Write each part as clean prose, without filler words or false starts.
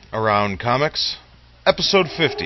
Around Comics, Episode 50.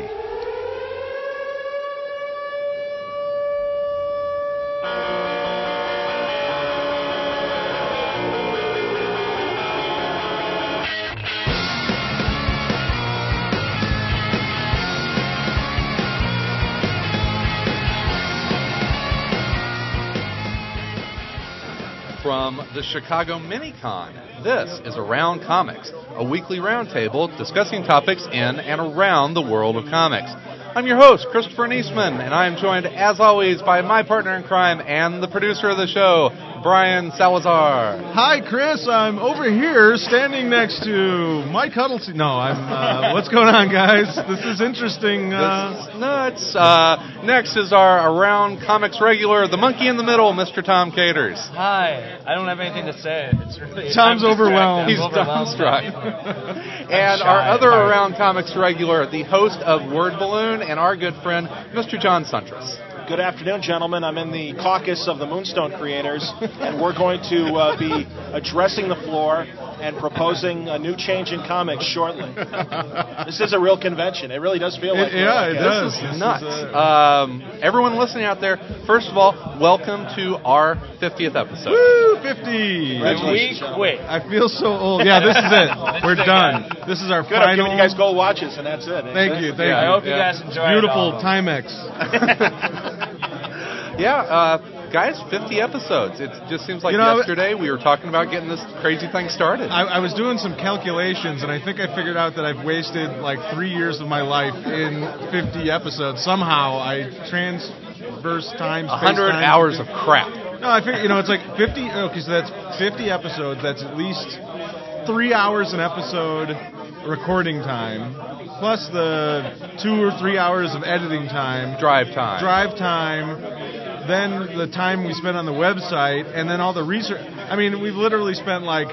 From the Chicago Mini-Con, this is Around Comics, a weekly roundtable discussing topics in and around the world of comics. I'm your host, Christopher Niesman, and I am joined, as always, by my partner in crime and the producer of the show, Brian Salazar. Hi, Chris. I'm over here standing next to Mike Huddleston. No, what's going on, guys? This is interesting. This is nuts. Next is our Around Comics regular, the monkey in the middle, Mr. Tom Caters. Hi. I don't have anything to say. It's really Tom's overwhelmed. He's dumbstruck. And our other Around Comics regular, the host of Word Balloon, and our good friend, Mr. John Suntress. Good afternoon, gentlemen. I'm in the caucus of the Moonstone creators, and we're going to be addressing the floor and proposing a new change in comics shortly. This is a real convention. It really does feel like it. Yeah, it does. This is nuts. Everyone listening out there, first of all, welcome to our 50th episode. Woo, 50! Congratulations, Wait. I feel so old. Yeah, this is it. We're done. This is our Good. I'm final. giving you guys gold watches, and that's it. Thank you. Thank you. I hope you guys enjoy Beautiful it. Timex. Guys, 50 episodes. It just seems like yesterday we were talking about getting this crazy thing started. I was doing some calculations, and I think I figured out that I've wasted like 3 years of my life in 50 episodes. Somehow I transverse time, space, 100 time, hours of crap. No, I figure, it's like 50. Okay, so that's 50 episodes. That's at least 3 hours an episode recording time, plus the 2 or 3 hours of editing time. Drive time. Then the time we spent on the website, and then all the research. I mean, we've literally spent like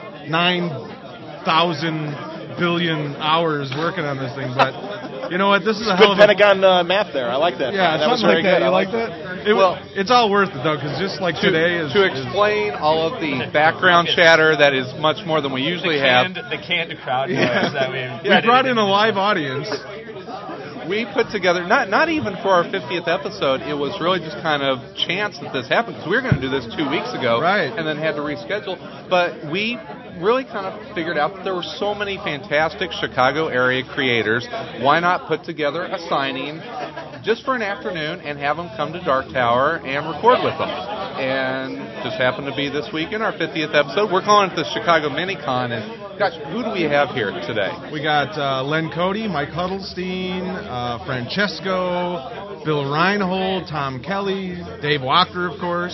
9,000 billion hours working on this thing. But you know what? This is a hell Good of a Pentagon math there. I like that. Yeah, that was something very like that. good. You like that? It's all worth it though, because just like today is to explain all of the background chatter that is much more than we usually have. The canned crowd noise that we brought in a live audience. We put together, not even for our 50th episode, it was really just kind of chance that this happened, because we were going to do this 2 weeks ago, right, and then had to reschedule. But we really kind of figured out that there were so many fantastic Chicago area creators, why not put together a signing just for an afternoon and have them come to Dark Tower and record with them. And just happened to be this week in our 50th episode. We're calling it the Chicago Mini-Con, and gosh, who do we have here today? We got Len Cody, Mike Huddleston, Francesco, Bill Reinhold, Tom Kelly, Dave Walker, of course,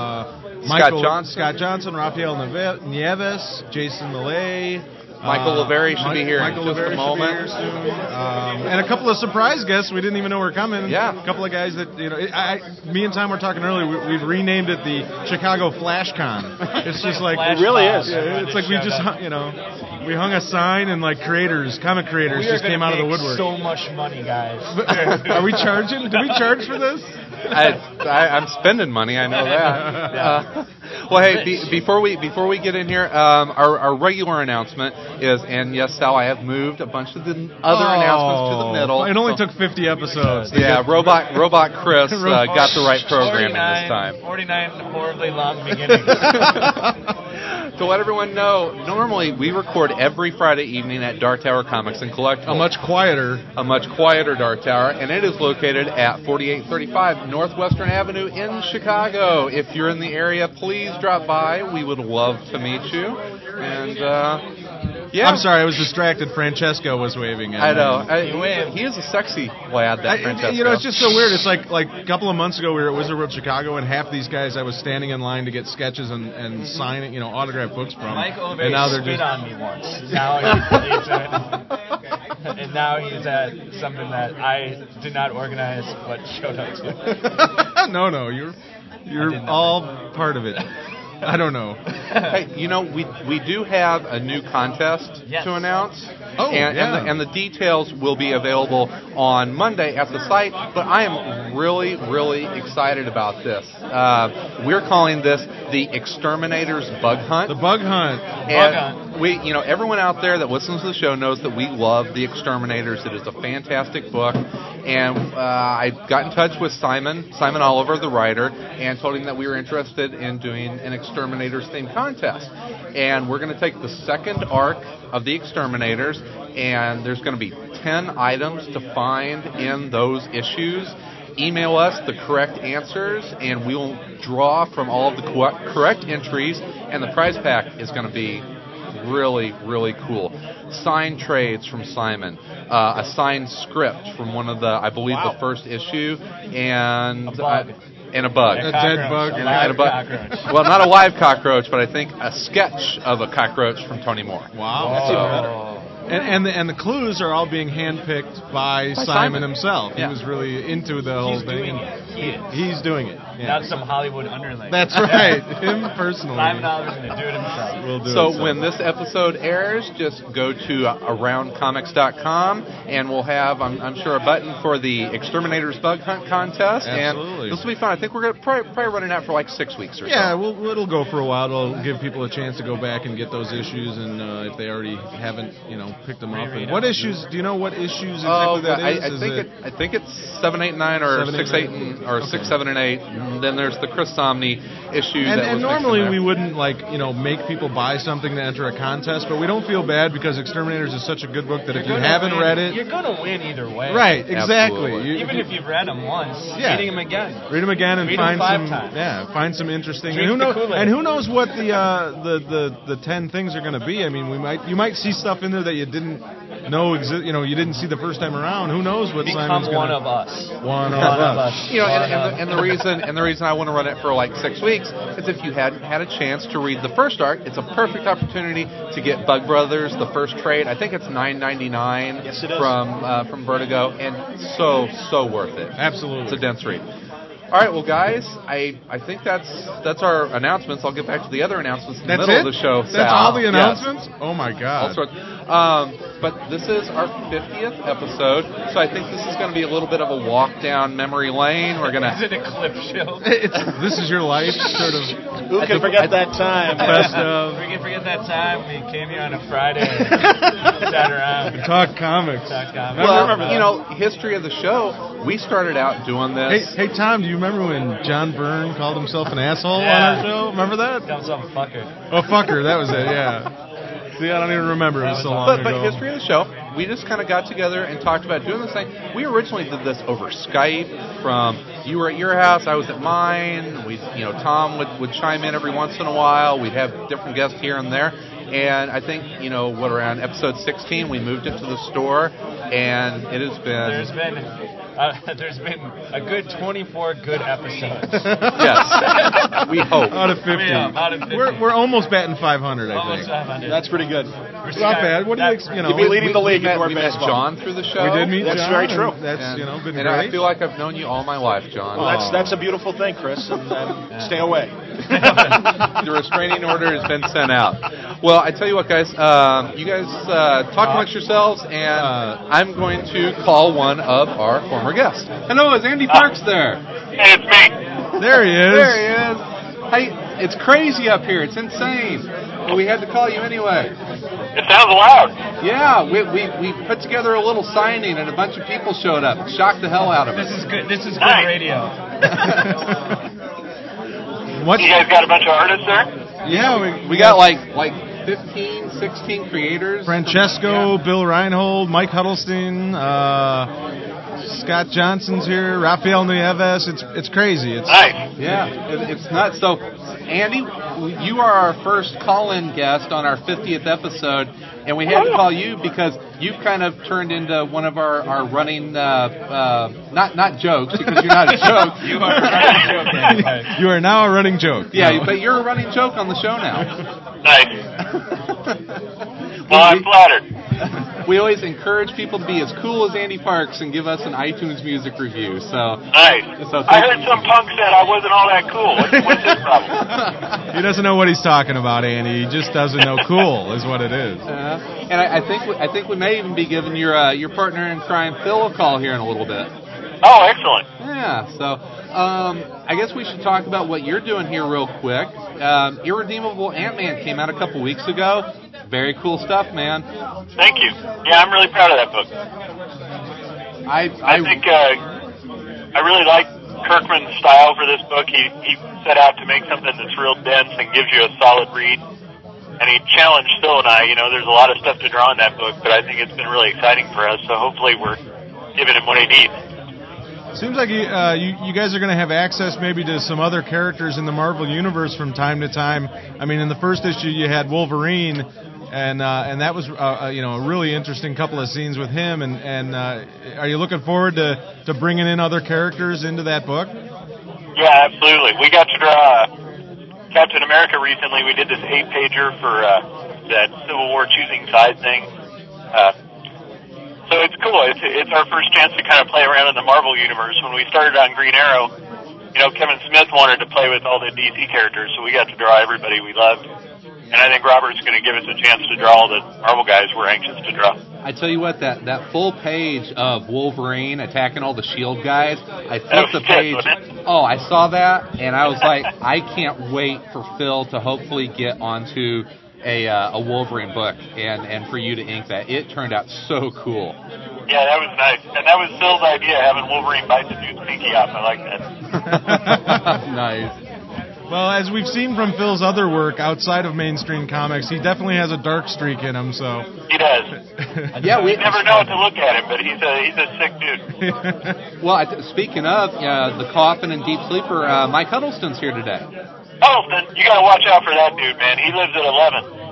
Scott Johnson, Rafael Nieves, Jason Millay. Michael Lavery should be here in just a moment. And a couple of surprise guests we didn't even know were coming. Yeah. A couple of guys that, me and Tom were talking earlier, we've renamed it the Chicago FlashCon. It's just like... It really is. Yeah, it's like we just, we hung a sign and like comic creators just came out of the woodwork. So much money, guys. Are we charging? Do we charge for this? I'm spending money. I know that. Well, hey, before we get in here, our regular announcement is, and yes, Sal, I have moved a bunch of the other announcements to the middle. It only took 50 episodes. Yeah, Robot Chris got the right programming this time. 49 horribly long beginnings. To let everyone know, normally we record every Friday evening at Dark Tower Comics and Collectibles. A much quieter Dark Tower, and it is located at 4835 Northwestern Avenue in Chicago. If you're in the area, please drop by. We would love to meet you. And yeah, I'm sorry, I was distracted. Francesco was waving. I know. He is a sexy lad, that Francesco. It's just so weird. It's like a couple of months ago we were at Wizard World Chicago, and half these guys I was standing in line to get sketches and sign, autograph books from. Mike Oliver and now they're spit just on me once. Now he's at something that I did not organize, but showed up to. No, you're all part of it. I don't know. Hey, we do have a new contest to announce. Oh, yeah. And the details will be available on Monday at the site. But I am really, really excited about this. We're calling this the Exterminator's Bug Hunt. The Bug Hunt. And we, everyone out there that listens to the show knows that we love The Exterminators. It is a fantastic book. And I got in touch with Simon Oliver, the writer, and told him that we were interested in doing an Exterminators themed contest. And we're going to take the second arc of The Exterminators, and there's going to be 10 items to find in those issues. Email us the correct answers, and we will draw from all of the correct entries, and the prize pack is going to be really, really cool. Signed trades from Simon, a signed script from one of the the first issue, and a bug. A dead bug. And a bug. Well, not a live cockroach, but I think a sketch of a cockroach from Tony Moore. Wow. That's even better. And the clues are all being handpicked by Simon himself. Yeah. He was really into the whole thing. He's doing it. Yeah. Not some Hollywood underling. That's right. Him personally. $5 going to do it himself. So when this episode airs, just go to aroundcomics.com, and we'll have, I'm sure, a button for the Exterminators Bug Hunt contest. Absolutely. And this will be fun. I think we're going to probably running out for like 6 weeks or so. Yeah, it'll go for a while. It'll give people a chance to go back and get those issues, and if they already haven't, picked them up. And what issues? Do you know what issues exactly that is? I think it's 7, 8, 9, or 6, 8, or 6, 7, and 8. And then there's the Chris Somney issue. And normally we wouldn't make people buy something to enter a contest, but we don't feel bad because Exterminators is such a good book that if you haven't read it, you're going to win either way. Right? Exactly. Even if you've read them once, reading them again. Read them again and find some. Times. Yeah, find some interesting. Drink and who knows what the 10 things are going to be? I mean, you might see stuff in there that you didn't know exist. You didn't see the first time around. Who knows what Simon's going to... Become one of us. One of us. And the reason I want to run it for like 6 weeks is if you hadn't had a chance to read the first arc, it's a perfect opportunity to get Bug Brothers, the first trade. I think it's $9.99 yes, it is. From Vertigo, and so worth it. Absolutely. It's a dense read. All right, well, guys, I think that's our announcements. I'll get back to the other announcements in the middle of the show. That's all the announcements? Yes. Oh, my God. All sorts. But this is our 50th episode, so I think this is going to be a little bit of a walk down memory lane. We're going to... Is it a clip show? This is your life, sort of... Who can forget that time? Best of... We can forget that time we came here on a Friday and sat around. Talk comics. Well, history of the show, we started out doing this... Hey, Tom, do you remember when John Byrne called himself an asshole on our show? Remember that? Called himself a fucker. Oh, fucker, that was it, yeah. See, I don't even remember. It was so long ago. But history of the show, we just kind of got together and talked about doing this thing. We originally did this over Skype. You were at your house, I was at mine. Tom would chime in every once in a while. We'd have different guests here and there. And I think, around episode 16, we moved it to the store, and it has been... There's been a good 24 good episodes. Yes, we hope. Out of 50. Out of 50. We're almost batting 500, I Almost think. 500. That's pretty good. It's not bad. What do you You'd be leading the league in we met John through the show. We did meet That's John. very true. That's been and great. I feel like I've known you all my life, John. Well, that's a beautiful thing, Chris. And stay away. The restraining order has been sent out. Well, I tell you what, guys. You guys talk amongst yourselves, and I'm going to call one of our former guests. Hello, is Andy Parks there? Hey, it's me. There he is. There he is. Hey, it's crazy up here. It's insane. But we had to call you anyway. It sounds loud. Yeah, we put together a little signing, and a bunch of people showed up. Shocked the hell out of us. This is good. This is good radio. You guys got a bunch of artists there? Yeah, we got like 15, 16 creators. Francesco, Bill Reinhold, Mike Huddleston, Scott Johnson's here, Rafael Nieves. It's crazy. Nice. Yeah, it's nuts. So, Andy, you are our first call-in guest on our 50th episode, and we had to call you because you've kind of turned into one of our running, not jokes, because you're not a joke. You are a running joke, Andy. You are now a running joke. Yeah, but you're a running joke on the show now. Nice. Well, I'm flattered. we always encourage people to be as cool as Andy Parks and give us an iTunes music review. So Nice. I heard some punk said I wasn't all that cool. What's his problem? He doesn't know what he's talking about, Andy. He just doesn't know cool is what it is. And I think we may even be giving your partner in crime, Phil, a call here in a little bit. Oh, excellent. Yeah, so I guess we should talk about what you're doing here real quick. Irredeemable Ant-Man came out a couple weeks ago. Very cool stuff, man. Thank you. Yeah, I'm really proud of that book. I think I really like Kirkman's style for this book. He set out to make something that's real dense and gives you a solid read. And he challenged Phil and I. There's a lot of stuff to draw in that book, but I think it's been really exciting for us. So hopefully we're giving him what he needs. Seems like you guys are going to have access maybe to some other characters in the Marvel Universe from time to time. I mean, in the first issue you had Wolverine, and that was a really interesting couple of scenes with him. And are you looking forward to bringing in other characters into that book? Yeah, absolutely. We got to draw Captain America recently. We did this 8-pager for that Civil War choosing side thing. So it's cool. It's our first chance to kind of play around in the Marvel Universe. When we started on Green Arrow, Kevin Smith wanted to play with all the DC characters, so we got to draw everybody we loved. And I think Robert's going to give us a chance to draw all the Marvel guys we're anxious to draw. I tell you what, that full page of Wolverine attacking all the S.H.I.E.L.D. guys, I flipped the page. I saw that, and I was like, I can't wait for Phil to hopefully get onto a Wolverine book and for you to ink that. It turned out so cool. Yeah, that was nice. And that was Phil's idea, having Wolverine bite the dude's pinky off. I like that. Nice. Well, as we've seen from Phil's other work outside of mainstream comics, he definitely has a dark streak in him. So he does. Yeah, we never know what to look at him, but he's a sick dude. Well, speaking of the Coffin and Deep Sleeper, Mike Huddleston's here today. Huddleston, you got to watch out for that dude, man. He lives at 11.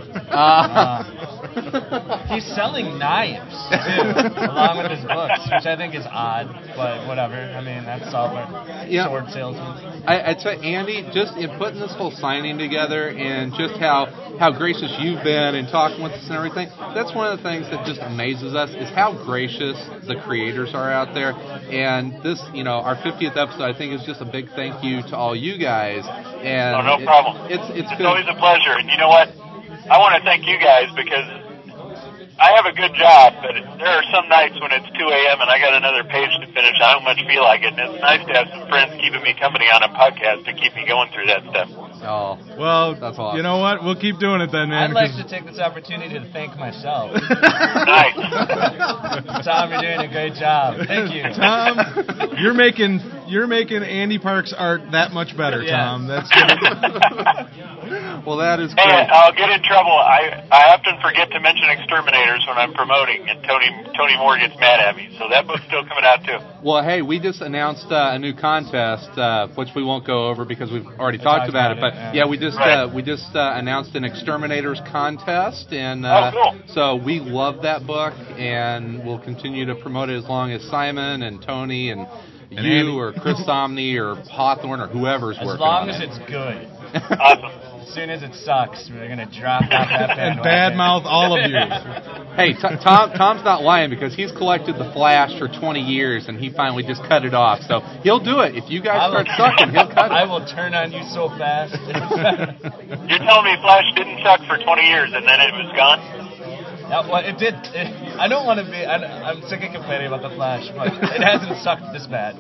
He's selling knives too, along with his books, which I think is odd, but whatever. I mean, that's software. Yeah. Sword salesman. I'd say, Andy, just in putting this whole signing together and just how gracious you've been in talking with us and everything, that's one of the things that just amazes us is how gracious the creators are out there. And this, our 50th episode, I think, is just a big thank you to all you guys. And no problem. It's always a pleasure. And you know what? I want to thank you guys because I have a good job, but there are some nights when it's 2 a.m. and I got another page to finish. I don't much feel like it, and it's nice to have some friends keeping me company on a podcast to keep me going through that stuff. Oh, well, that's awesome. You know what? We'll keep doing it then, man. I'd like to take this opportunity to thank myself. Nice. Tom, you're doing a great job. Thank you. Tom, you're making Andy Parks' art that much better, Yeah. Tom. That's Well, that is Hey, great. I'll get in trouble. I often forget to mention Exterminators when I'm promoting, and Tony Moore gets mad at me. So that book's still coming out too. Well, hey, we just announced a new contest, which we won't go over because we've already talked about it. But yeah, we just announced an Exterminators contest, and cool. So we love that book, and we'll continue to promote it as long as Simon and Tony and you Andy. or Chris Somney or Hawthorne or whoever's As working long on as it. it's good. Awesome. As soon as it sucks, we're going to drop off that and bandwagon. badmouth all of you. Hey, Tom's not lying because he's collected the Flash for 20 years and he finally just cut it off. So he'll do it. If you guys start sucking, he'll cut it. I will turn on you so fast. You're telling me Flash didn't suck for 20 years and then it was gone? Well, it did. I don't want to be. I'm sick of complaining about the Flash, but it hasn't sucked this bad.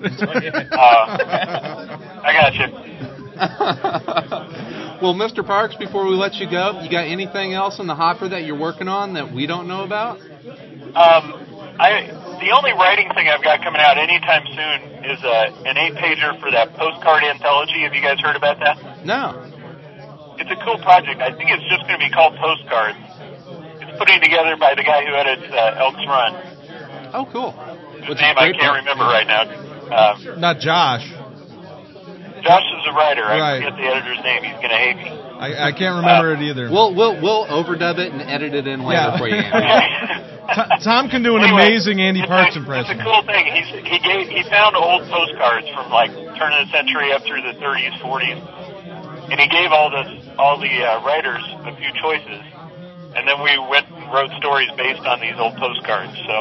I got you. Well, Mr. Parks, before we let you go, you got anything else in the hopper that you're working on that we don't know about? The only writing thing I've got coming out anytime soon is an 8-pager for that postcard anthology. Have you guys heard about that? No. It's a cool project. I think it's just going to be called Postcards. It's putting together by the guy who edits Elks Run. Oh, cool. His name I can't remember right now. Not Josh. Josh is a writer. I Right. forget the editor's name. He's going to hate me. I can't remember it either. We'll overdub it and edit it in later for you, Andy. Tom can do an Anyway, amazing Andy Parks It's impression. a cool thing. He found old postcards from like turn of the century up through the 30s, 40s, and he gave all the writers a few choices, and then we went and wrote stories based on these old postcards. So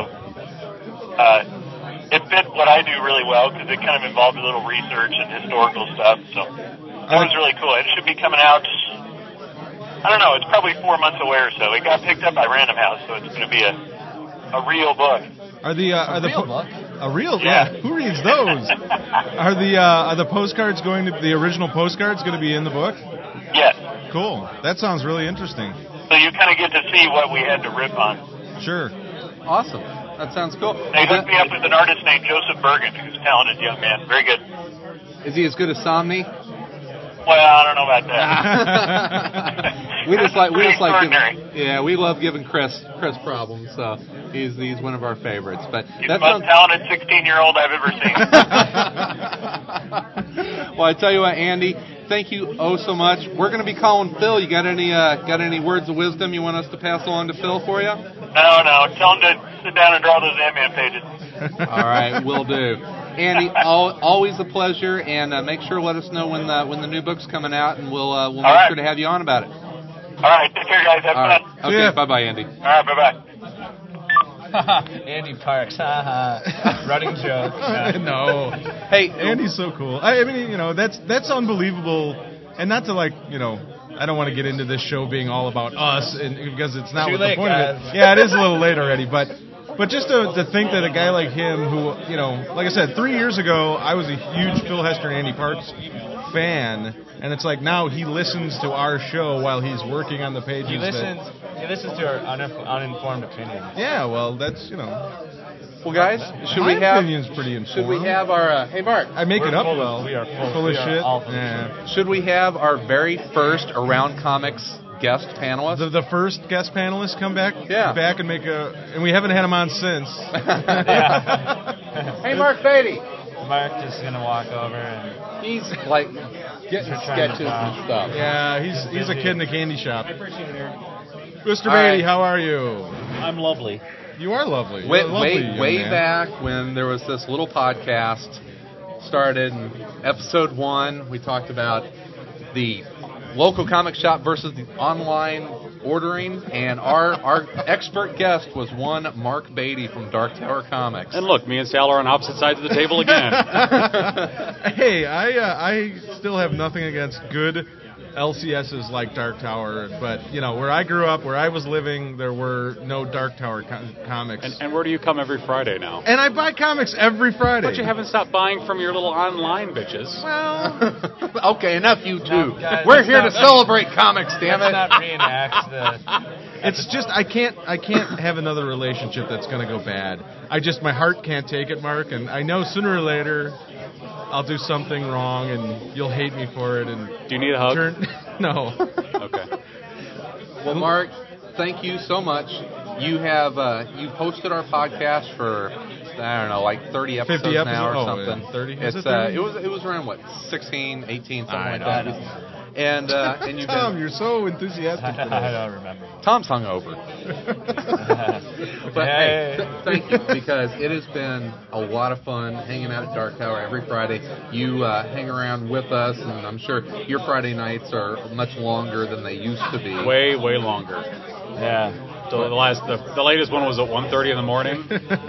it fit what I do really well because it kind of involved a little research and historical stuff. So that was really cool. It should be coming out, I don't know, it's probably 4 months away or so. It got picked up by Random House, so it's going to be a real book. Are the real book? A real? Yeah. Who reads those? Are the postcards going to the original postcards going to be in the book? Yes. Cool. That sounds really interesting. So you kind of get to see what we had to rip on. Sure. Awesome. That sounds cool. They hooked me up with an artist named Joseph Bergen, who's a talented young man. Very good. Is he as good as Somni? Well, I don't know about that. we just like extraordinary. we love giving Chris problems. So he's one of our favorites. But He's the most talented 16-year-old I've ever seen. Well, I tell you what, Andy, thank you so much. We're going to be calling Phil. You got any words of wisdom you want us to pass along to Phil for you? No. Tell him to sit down and draw those Ant-Man pages. All right, will do. Andy, always a pleasure, and make sure to let us know when the new book's coming out, and we'll make sure to have you on about it. All right, take care, guys. Have fun. Okay, Yeah. Bye-bye, Andy. All right, bye-bye. Andy Parks, running joke. No. Hey, Andy's so cool. I mean, that's unbelievable. And not to I don't want to get into this show being all about us, because it's not Too what the late, point guys. of it. Yeah, it is a little late already, but just to think that a guy like him, who like I said, 3 years ago I was a huge Phil Hester and Andy Parks fan, and it's like now he listens to our show while he's working on the pages. He listens to our uninformed opinion. Yeah, well, that's well, guys, my opinion's pretty informed. should we have our hey Mark? I make it up full of- well. we are full of we are shit. all full of Yeah. Should we have our very first Around Comics guest panelist? The first guest panelist come back and make and we haven't had him on since. Hey, Mark Beatty. Mark is gonna walk over and He's like getting sketches and stuff. Yeah, he's a kid in a candy shop. Mr. All Beatty, right. how are you? I'm lovely. You are lovely. You're a lovely young Way man. back when there was this little podcast started in episode 1, we talked about the local comic shop versus the online ordering, and our expert guest was one Mark Beatty from Dark Tower Comics. And look, me and Sal are on opposite sides of the table again. Hey, I still have nothing against good LCSs like Dark Tower, but where I grew up, where I was living, there were no Dark Tower comics. And where do you come every Friday now? And I buy comics every Friday. But you haven't stopped buying from your little online bitches. Well, Okay, enough you two. guys, We're let's here to not- celebrate comics, damn let's it. not reenact the. it's just I can't have another relationship that's going to go bad. My heart can't take it, Mark, and I know sooner or later I'll do something wrong and you'll hate me for it. And Do you need a hug? No. Okay. Well, Mark, thank you so much. You have you hosted our podcast for I don't know, like 30 episodes 50 now or episodes? something. Yeah, 30? It's Was it 30? it was around what 16, 18, something I like know. that. And you've Tom, been you're so enthusiastic for I this. don't remember. Tom's hungover. But hey, thank you, because it has been a lot of fun hanging out at Dark Tower every Friday. You hang around with us, and I'm sure your Friday nights are much longer than they used to be. Way longer. Yeah. So the latest one was at 1:30 in the morning.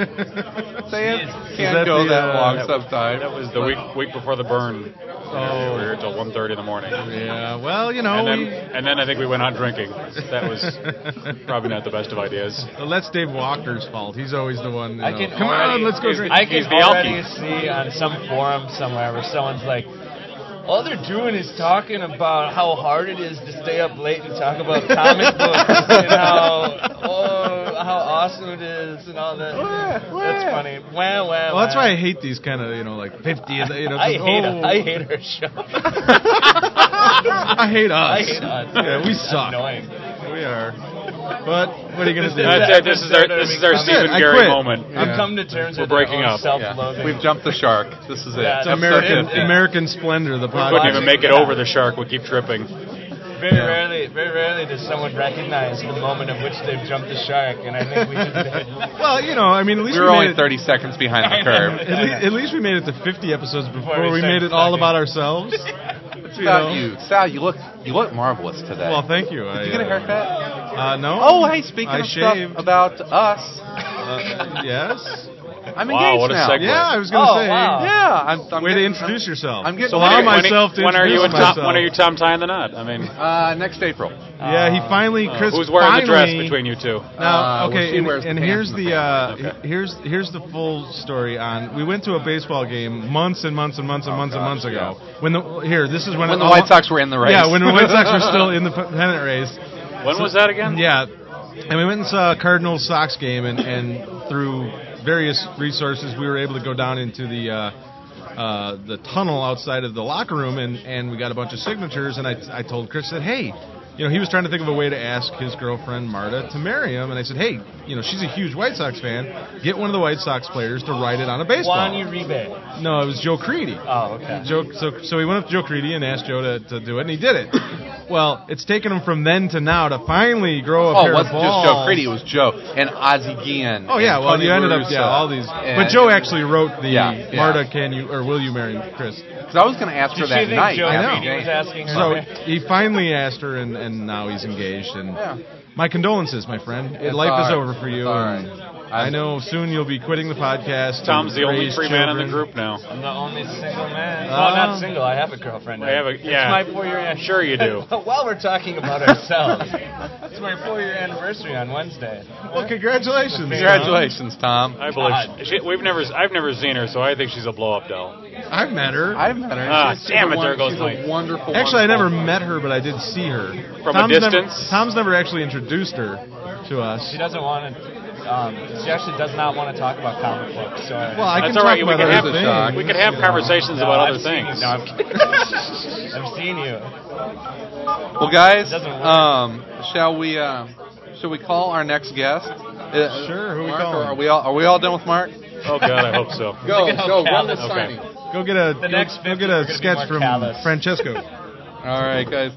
Can't that go the, that long That sometimes. was the week before the burn. We were here till 1:30 in the morning. Yeah, well, And then I think we went out drinking. That was probably not the best of ideas. well, that's Dave Walker's fault. He's always the one. I can Come already, on, let's go drink. I can He's the already alky. see on some forum somewhere where someone's like, all they're doing is talking about how hard it is to stay up late and talk about comic books and how awesome it is and all that. That's funny. Well, that's why I hate these kind of, like 50. I hate our show. I hate us. I hate us. Yeah, we It's suck. annoying. We are. But what are you gonna do? That's it. This is our Stephen I Gary quit. moment. I'm coming to terms We're with our breaking own up. self-loathing. We've jumped the shark. This is it. Yeah, It's Episode American 50. American Splendor, the We couldn't podcast. even make it over the shark. We keep tripping. Very rarely does someone recognize the moment at which they've jumped the shark, and I think we just did. Well, at least We were we only made it, 30 seconds behind the curve. at least we made it to 50 episodes before we we made started it all sucking. about ourselves. It's about you. Sal, you look marvelous today. Well, thank you. Did you get a haircut? No. Oh, hey, speaking I of shaved. stuff about us, Yes. I'm Wow, engaged what a now. segue. Yeah, I was going to say. wow. Yeah, I'm Way to getting- introduce yourself. I'm getting- Allow When are- myself to when are you introduce and Tom? myself. When are you Tom tying the knot? I mean, next April. Yeah, he finally. Chris who's wearing the dress finally- between you two? Now, well, okay, she and, wears the and pants here's and the the Okay. here's the full story on. We went to a baseball game months and months and months and months and months ago. When this is when When it the all- White Sox were in the race. Yeah, when the White Sox were still in the pennant race. When was that again? Yeah, and we went and saw a Cardinals Sox game, and through various resources, we were able to go down into the tunnel outside of the locker room, and we got a bunch of signatures. And I told Chris that, hey, he was trying to think of a way to ask his girlfriend Marta to marry him, and I said, hey, she's a huge White Sox fan. Get one of the White Sox players to write it on a baseball. Juan Uribe. No, it was Joe Creedy. Oh, okay. So he went up to Joe Creedy and asked Joe to do it, and he did it. Well, it's taken him from then to now to finally grow a Oh, pair it of wasn't balls. just Joe Creedy, it was Joe and Ozzie Guillen. Oh yeah, and well Tony you ended La up Russa. all these. And- But Joe actually wrote the Yeah. Marta, can you or will you marry Chris? Because I was going to ask her Did that she think night. Joe I know. Creedy was asking her? So to- he finally asked her, and now he's engaged. And Yeah. my condolences, my friend. It's Life is all right. over for you. It's all and right. I know soon you'll be quitting the podcast. Tom's to the only raise free man in the children. group now. I'm the only single man. Oh. Well, not single. I have a girlfriend. I have a- yeah. It's my 4-year anniversary. Sure you do. While we're talking about ourselves, it's my 4-year anniversary on Wednesday. Well, congratulations. Congratulations, Tom. I believe I've never seen her, so I think she's a blow-up doll. I've met her. I've met her. Ah, She's damn a it, there goes she's my- a wonderful. Actually, I never wonderful- met her, but I did see her. From a distance? Tom's never actually introduced her to us. She doesn't want to. She actually does not want to talk about comic books. So Well, I That's can all right. talk We about can have other things. we can have conversations No, about I've other seen things. You. No, I'm kidding. I've seen you. Well, guys, Doesn't work. shall we call our next guest? Sure, who we Mark, calling? or Are we all done with Mark? Oh God, I hope so. Go, Look at how go, run the callous- signing. Go get a The next go 50 get we're a gonna be sketch more from callous. Francesco. All right, guys.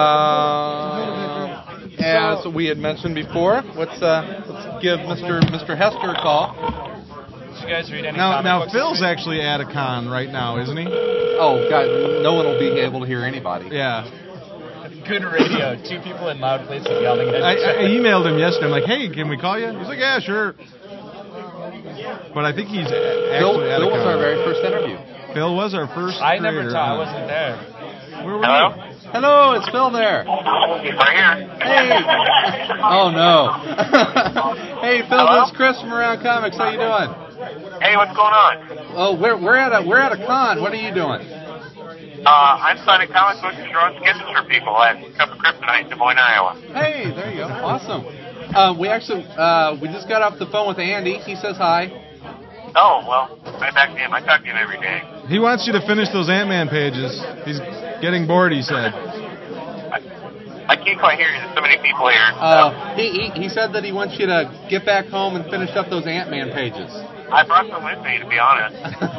As we had mentioned before, let's give Mr. Hester a call. Did you guys read any Now comic books Phil's this week? actually at a con right now, isn't he? Oh God, no one will be able to hear anybody. Yeah. Good radio. 2 people in loud places yelling at I each other. emailed him yesterday. I'm like, hey, can we call you? He's like, yeah, sure. But I think he's actually at a Phil was our con. very first interview. Phil was our first. I never creator. taught. I wasn't there. Where were Hello? you? Hello, it's Phil there. Right here. Hey. Oh no. Hey Phil, Hello? this is Chris from Around Comics. How you doing? Hey, what's going on? Oh, we're at a con. What are you doing? I'm signing comic books and drawing sketches for people at Cup of Kryptonite in Des Moines, Iowa. Hey, there you go. Awesome. We actually we just got off the phone with Andy. He says hi. Oh, well, I talk to him. I talk to him every day. He wants you to finish those Ant-Man pages. He's getting bored, he said. I can't quite hear you. There's so many people here. He said that he wants you to get back home and finish up those Ant-Man pages. I brought some with me, to be honest.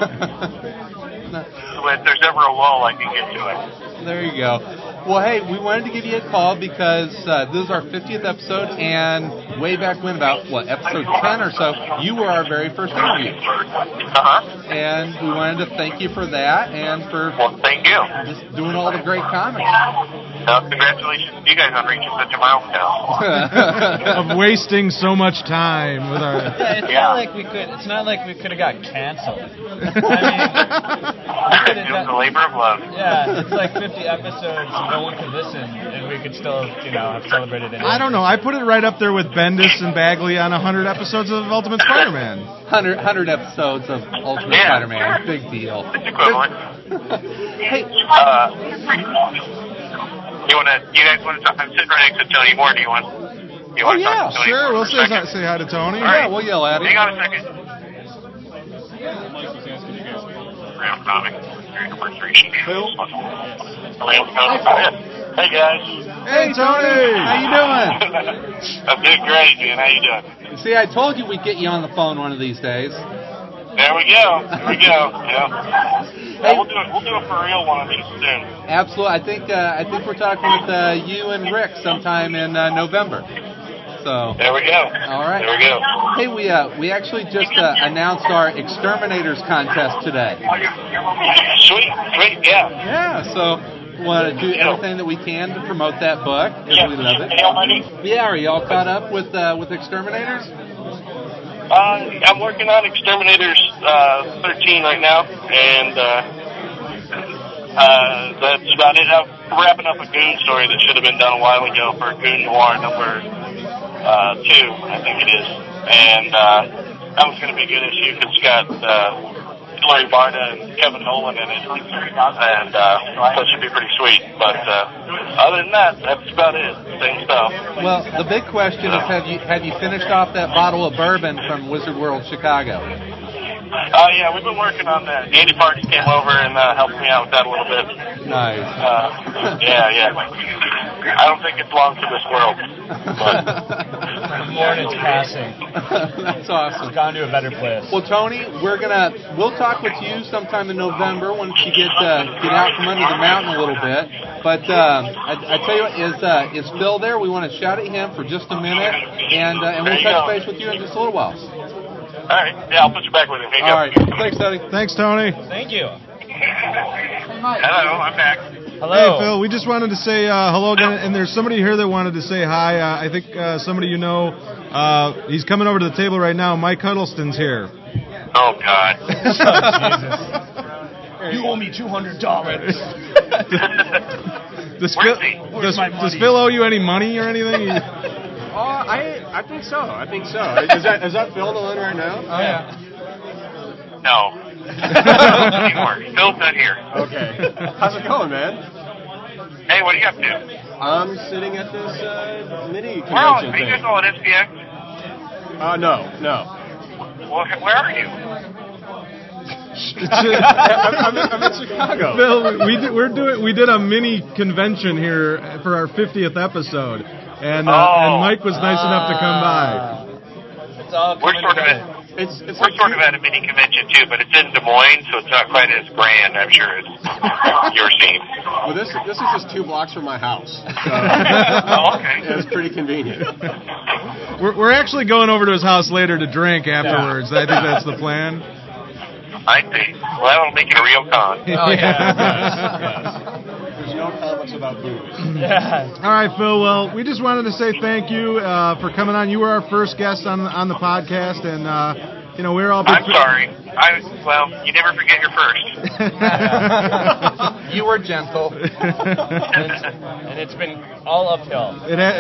So if there's ever a lull, I can get to it. There you go. Well, hey, we wanted to give you a call because this is our 50th episode, and way back when, about, episode 10 or so, you were our very first interview. Uh-huh. And we wanted to thank you for that and for Well, thank you. just doing all the great comics. Congratulations to you guys on reaching such a milestone. Of wasting so much time with our. Yeah, it's not like we could have got canceled. I mean, It was a labor of love. yeah, it's like 50 episodes and no one could listen, and we could still, have celebrated it. I don't know. I put it right up there with Bendis and Bagley on 100 episodes of Ultimate Spider-Man. 100 episodes of Ultimate Yeah, Spider-Man. sure. Big deal. It's equivalent. Hey, You guys want to talk? I'm sitting right next to Tony Moore. Do you want to yeah, talk to Tony Sure, Moore we'll for a second? say hi to Tony. All right. yeah, we'll yell at him. Hang on a second. Round comic. Anniversary. Phil? Round comic. Hey guys. Hey, Tony! How you doing? I'm doing great, man. How you doing? See, I told you we'd get you on the phone one of these days. There we go. Yeah. Well, we'll do it for real one of these soon. Absolutely. I think we're talking with you and Rick sometime in November. So. There we go. All right. There we go. Hey, we actually just announced our Exterminators contest today. Sweet. Yeah. Yeah. So Want to do everything that we can to promote that book, because we love it. Yeah, are y'all caught up with Exterminators? I'm working on Exterminators 13 right now, and that's about it. I'm wrapping up a Goon story that should have been done a while ago for Goon Noir number 2, I think it is. And that was going to be a good issue because it's got Larry Barda and Kevin Nolan in it, and so it should be pretty sweet. But other than that, that's about it. Same stuff. Well, the big question is, have you finished off that bottle of bourbon from Wizard World Chicago? Yeah, we've been working on that. Andy Parks came over and helped me out with that a little bit. Nice. Yeah. I don't think it's long for this world. More than it's passing. That's awesome. It's gone to a better place. Well, Tony, we'll talk with you sometime in November once you get out from under the mountain a little bit. But I tell you what, is Phil there? We want to shout at him for just a minute, and we'll touch base with you in just a little while. All right. Yeah, I'll put you back with him. Here you go. All right. Thanks, Tony. Thanks, Tony. Thank you. Hello, I'm back. Hello. Hey, Phil, we just wanted to say hello again, and there's somebody here that wanted to say hi. I think somebody you know, he's coming over to the table right now. Mike Huddleston's here. Oh, God. You owe me $200. Does Phil owe you any money or anything? I think so. Is that Phil on the line right now? Oh, yeah. No. Anymore. Phil's not here. Okay. How's it going, man? Hey, what are you up to? I'm sitting at this mini convention Are you thing. guys all at SPX? No. Well, where are you? I'm in Chicago. Phil, we did a mini convention here for our 50th episode, and Mike was nice enough to come by. It's all We're sort of at a mini convention too, but it's in Des Moines, so it's not quite as grand, I'm sure, as your scene. Well, this is just 2 blocks from my house. So Oh, okay. it's pretty convenient. We're actually going over to his house later to drink afterwards. I think that's the plan. I see. Well, that'll make it a real con. Oh, yeah. There's no comics about booze. Yeah. All right, Phil. Well, we just wanted to say thank you for coming on. You were our first guest on the podcast, and we're all. I'm sorry. You never forget your first. You were gentle. And it's been all uphill.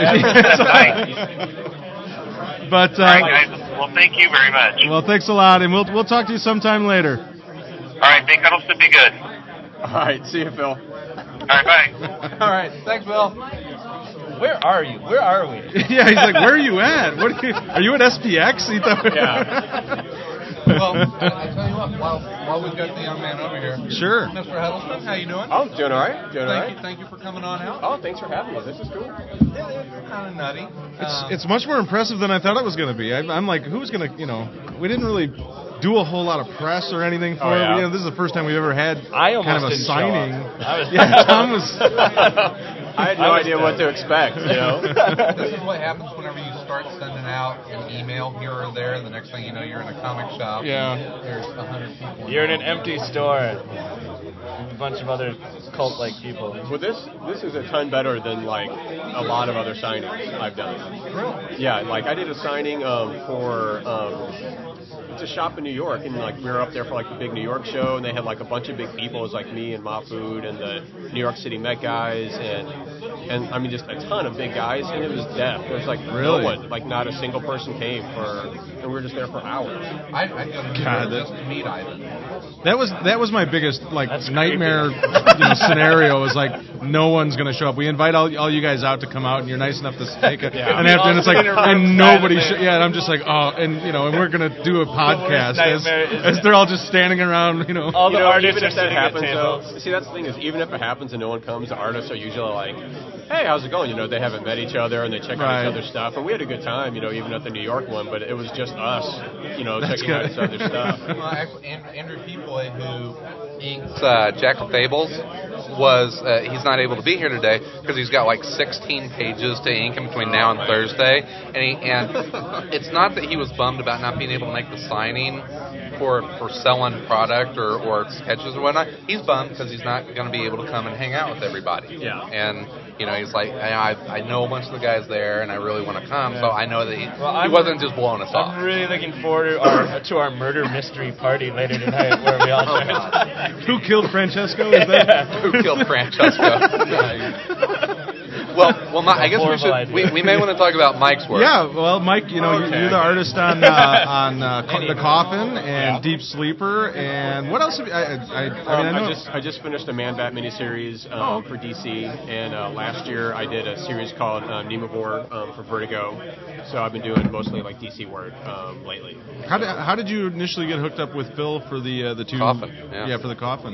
But all right, guys. Well, thank you very much. well, thanks a lot, and we'll talk to you sometime later. All right, Big Huddleston, be good. All right, see you, Phil. All right, bye. All right. Thanks, Bill. Where are you? Where are we? Yeah, he's like, where are you at? Are you at SPX? He thought, Well, I tell you what, while we've got the young man over here. Sure. Mr. Huddleston, how you doing? Oh, doing all right. Thank you for coming on out. Oh, thanks for having me. This is cool. It's kind of nutty. It's much more impressive than I thought it was going to be. I'm like, who's going to, we didn't really do a whole lot of press or anything for it. Yeah. This is the first time we've ever had I almost kind of a didn't show signing. up. Yeah, Tom was. I had no idea what to expect, This is what happens whenever you start sending out an email here or there. The next thing you know, you're in a comic shop. Yeah. There's 100 people. You're in an empty store. A bunch of other cult-like people. Well, this is a ton better than like a lot of other signings I've done. Really? Yeah, like I did a signing for it's a shop in New York, and like we were up there for like the big New York show, and they had like a bunch of big people. It was like me and Mahfood and the New York City Met guys, and I mean just a ton of big guys, and it was deaf. There was like no one, like not a single person came and we were just there for hours. I just to meet Ivan. That was my biggest nightmare scenario. Was like no one's gonna show up. We invite all you guys out to come out, and you're nice enough to take it. Yeah. And after and it's like and nobody. And I'm just like and we're gonna do a podcast as they're all just standing around. All the artists even are if that sitting at happens, tables. though, see that's the thing is even if it happens and no one comes, the artists are usually like, "Hey, how's it going?" They haven't met each other and they check out each other's stuff, and we had a good time. Even at the New York one, but it was just us. Checking out each other's stuff. Well, actually, Andrew Peaboy, who inks Jack of Fables was he's not able to be here today because he's got like 16 pages to ink in between now and Thursday, and it's not that he was bummed about not being able to make the signing for selling product or sketches or whatnot. He's bummed because he's not going to be able to come and hang out with everybody. Yeah. And he's like, I know a bunch of the guys there, and I really want to come. So I know that he wasn't just blowing us off. I'm really looking forward to our murder mystery party later tonight, where we all join. Who killed Francesco? Is that? Who killed Francesco? Well, I guess we may want to talk about Mike's work. Yeah, well, Mike, you're the artist on The Coffin and Deep Sleeper, and what else have you, I just finished a Man-Bat miniseries for DC, and last year I did a series called Nemavor for Vertigo, so I've been doing mostly like DC work lately. How did you initially get hooked up with Phil for the two Coffin? Yeah, for The Coffin.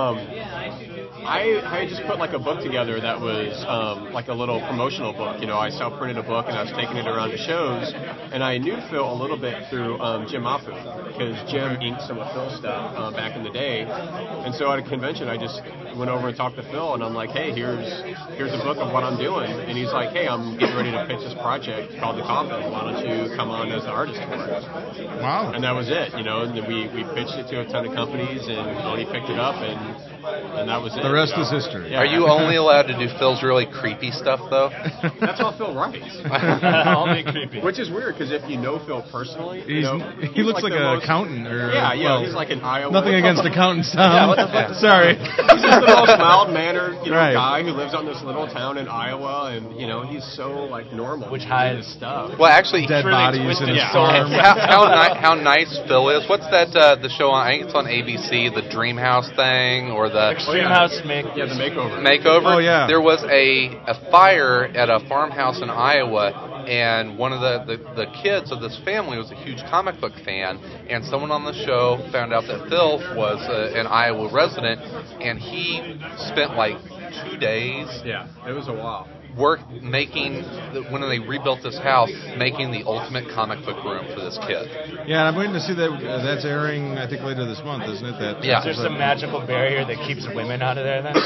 I just put like a book together that was like a little promotional book. I self-printed a book and I was taking it around to shows, and I knew Phil a little bit through Jim Mafu, because Jim inked some of Phil's stuff back in the day, and so at a convention I just went over and talked to Phil, and I'm like, hey, here's a book of what I'm doing, and he's like, hey, I'm getting ready to pitch this project called The Coffin. Why don't you come on as an artist for it? Wow. And that was it, and then we pitched it to a ton of companies, and Oni picked it up, and that was it. The rest is history. Yeah. Are you only allowed to do Phil's really creepy stuff, though? That's all Phil writes. Only creepy. Which is weird, because if you know Phil personally, he looks like an accountant. He's like an Iowa. Nothing against accountants, Tom. Sorry. He's just the most mild-mannered guy who lives on this little town in Iowa, and he's so like normal. Which hides stuff. Well, actually, dead bodies in a storm. How nice Phil is. What's that? The show I think it's on ABC, the Dream House thing, or the Extreme House the makeover. Makeover. Oh yeah. There was a fire at a farmhouse in Iowa, and one of the kids of this family was a huge comic book fan, and someone on the show found out that Phil was an Iowa resident, and he spent like 2 days. Yeah, it was a while. Making when they rebuilt this house, making the ultimate comic book room for this kid. Yeah, and I'm waiting to see that. That's airing, I think, later this month, isn't it? Yeah. Is there some magical barrier that keeps women out of there then?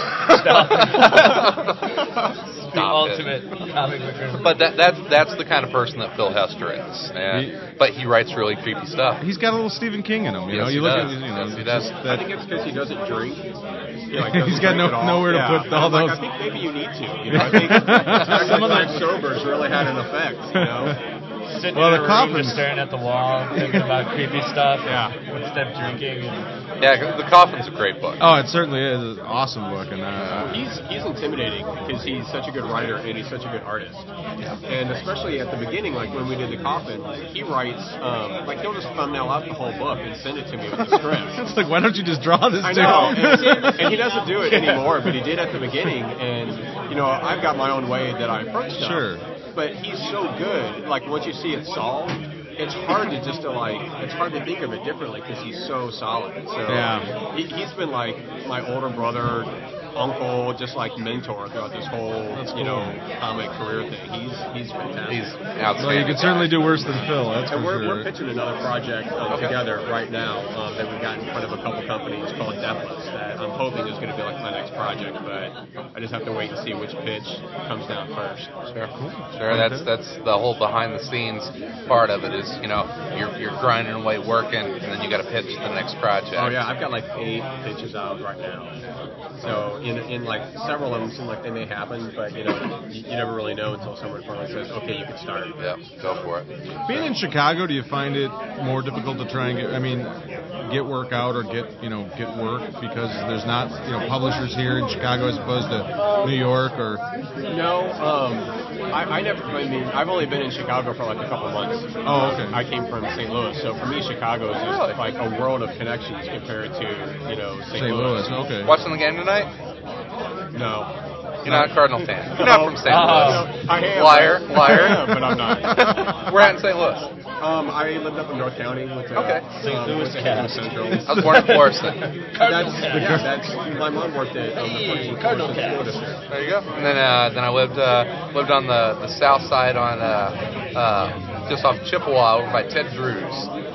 The ultimate comic book room. But that's the kind of person that Phil Hester is. But he writes really creepy stuff. He's got a little Stephen King in him. Yes, you he look does. at Yes, he does. I think it's because he doesn't drink. He's got nowhere to put all those. I think maybe you need to. I think some of those sobers really had an effect. Sitting in a room just staring at the wall, thinking about creepy stuff. Yeah. Instead of drinking. Yeah, The Coffin's a great book. Oh, it certainly is an awesome book, and he's intimidating because he's such a good writer and he's such a good artist. Yeah. And especially at the beginning, like when we did The Coffin, he writes like he'll just thumbnail out the whole book and send it to me with the script. It's like, why don't you just draw this? I know, and he doesn't do it anymore, but he did at the beginning. And I've got my own way that I approach stuff. Sure. But he's so good. Like once you see it solved, it's hard to it's hard to think of it differently because he's so solid. So yeah. He's been like my older brother, uncle, just like mentor throughout this whole comic career thing. He's fantastic. He's outstanding. Well, you can certainly do worse than Phil. That's and for sure. We're pitching another project together right now that we've got in front of a couple companies called Deathless that I'm hoping is going to be like my next project, but I just have to wait and see which pitch comes down first. Sure, sure. That's the whole behind the scenes part of it is you're grinding away working, and then you got to pitch the next project. Oh yeah, I've got like 8 pitches out right now. So in like several of them seem like they may happen, but you never really know until someone finally says, okay, you can start. Yeah, go for it. Being in Chicago, do you find it more difficult to try and get work out or get work because there's not publishers here in Chicago as opposed to New York or? No, I've only been in Chicago for like a couple months. Oh, okay. I came from St. Louis, so for me, Chicago is just like a world of connections compared to St. Louis. Okay. Watching the game tonight? No. You're not a Cardinal fan. You're not from St. Louis. I am. Liar. But I'm not. We're at in St. Louis. I lived up in North County. St. Louis Cast. Central. I was born in Florissant. That's my mom worked at the Cardinal School District. There you go. And then I lived on the south side on just off Chippewa over by Ted Drew's.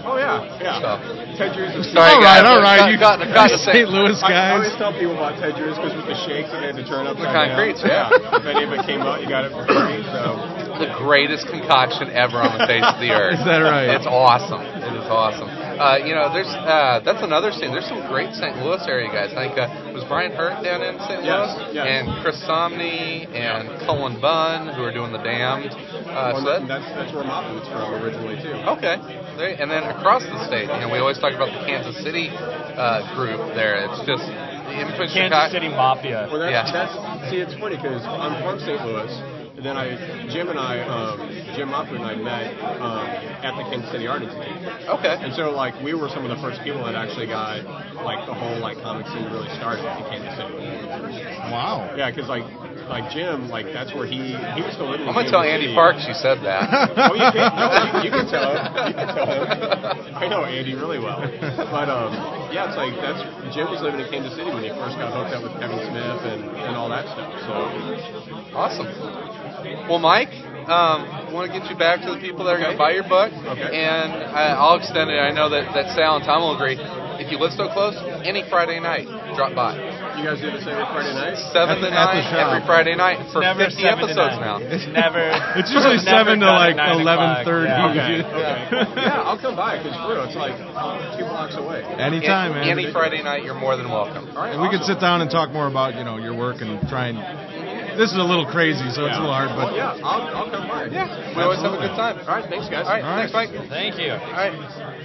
Oh, yeah. So. Ted Drew's is Sorry, all guys. right. You got to say St. Louis I guys. always tell people about Ted Drew's because with the shakes and they had to turn up the concrete. Yeah. If any of it came out, you got it for free. So the greatest concoction ever on the face of the earth. Is that right? It's awesome. It is awesome. There's that's another scene. There's some great St. Louis area guys. I think was Brian Hurt down in St. Louis, and Chris Somney and Cullen Bunn, who are doing The Damned. That's where Mopwood's from originally too. Okay. And then across the state, we always talk about the Kansas City group there. It's just in Kansas City Mafia. Well, it's funny because I'm from St. Louis. And then Jim Mopwood and I met at the Kansas City Art Institute. Okay. And so, we were some of the first people that actually got, the whole, comic scene really started in Kansas City. Wow. Yeah, because, Jim, that's where he was still living in I'm going to tell Andy Parks you said that. Oh, you can tell him. You can tell him. I know Andy really well. But, it's Jim was living in Kansas City when he first got hooked up with Kevin Smith and all that stuff. So awesome. Well, Mike, I want to get you back to the people that are going to buy your book. Okay. And I'll extend it. I know that Sal and Tom will agree. If you live so close, any Friday night, drop by. You guys do this every Friday night? 7 to 9 every Friday night for never 50 episodes now. It's never. It's usually 7 to 11:30. Okay. Yeah, I'll come by because for real, it's 2 blocks away. Anytime, man. Any Friday night, you're more than welcome. All right, and we could sit down and talk more about your work and try and. This is a little crazy, so it's a little hard, but yeah, I'll come by. Yeah, we always have a good time. All right, thanks, guys. All right, thanks, Mike. Thank you. All right.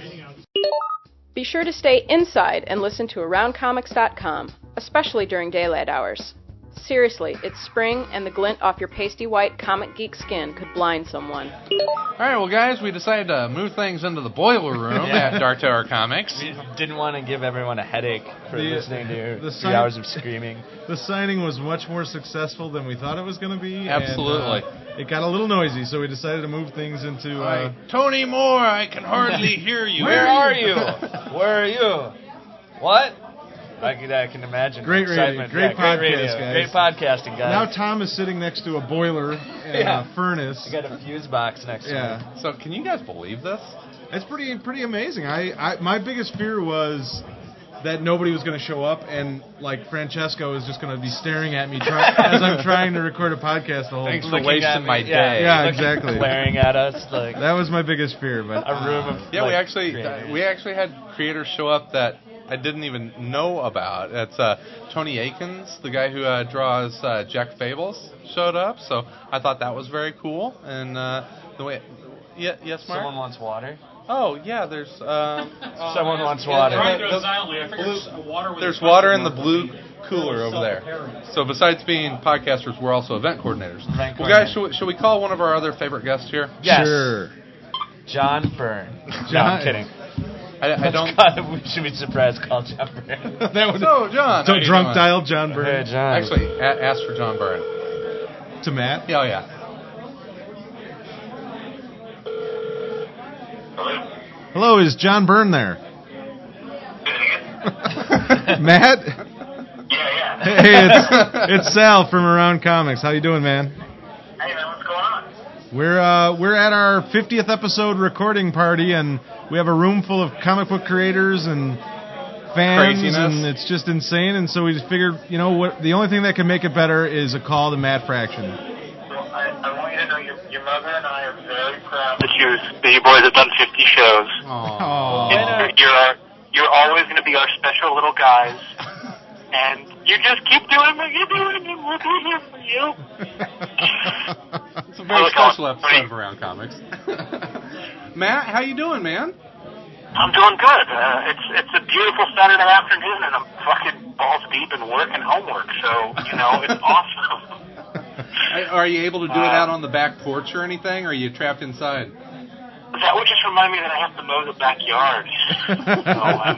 Be sure to stay inside and listen to AroundComics.com, especially during daylight hours. Seriously, it's spring, and the glint off your pasty white comic geek skin could blind someone. All right, well, guys, we decided to move things into the boiler room at Dark Tower Comics. We didn't want to give everyone a headache for listening to 3 hours of screaming. The signing was much more successful than we thought it was going to be. Absolutely. And, it got a little noisy, so we decided to move things into... Tony Moore, I can hardly hear you. Where are you? Where are you? What? I can imagine. Great radio. Great podcast, guys. Great podcasting, guys. Now Tom is sitting next to a boiler and a furnace. I got a fuse box next to me. So can you guys believe this? It's pretty amazing. My biggest fear was that nobody was going to show up, and Francesco is just going to be staring at me as I'm trying to record a podcast the whole time. Thanks for wasting my day. Yeah, exactly. Glaring at us that was my biggest fear. But a room of we actually had creators show up that I didn't even know about. It's Tony Akins, the guy who draws Jack Fables, showed up. So I thought that was very cool. And the way, yes, Mark. Someone wants water. Oh yeah, there's. Someone wants water. There's water in the blue cooler over there. So besides being podcasters, we're also event coordinators. Well, guys, should we call one of our other favorite guests here? Yes. Sure. John Byrne. No, I'm kidding. I don't. We should be surprised. Call John Byrne. So, John. Don't drunk dial John Byrne. Hey, John. Actually, ask for John Byrne. To Matt? Yeah, yeah. Hello, is John Byrne there? Matt? Yeah. Hey, it's Sal from Around Comics. How you doing, man? Hey, man, what's going on? We're at our 50th episode recording party, and we have a room full of comic book creators and fans, craziness. and it's just insane. And so we just figured, what? The only thing that can make it better is a call to Matt Fraction. Well, I want you to know your mother and I are very proud that you boys have done 50 shows. You're always going to be our special little guys, and you just keep doing it. You're doing it. We'll be here for you. It's a very special episode of Around Comics. Matt, how you doing, man? I'm doing good. It's a beautiful Saturday afternoon, and I'm fucking balls deep in work and homework, so, it's awesome. Are you able to do it out on the back porch or anything, or are you trapped inside? That would just remind me that I have to mow the backyard. So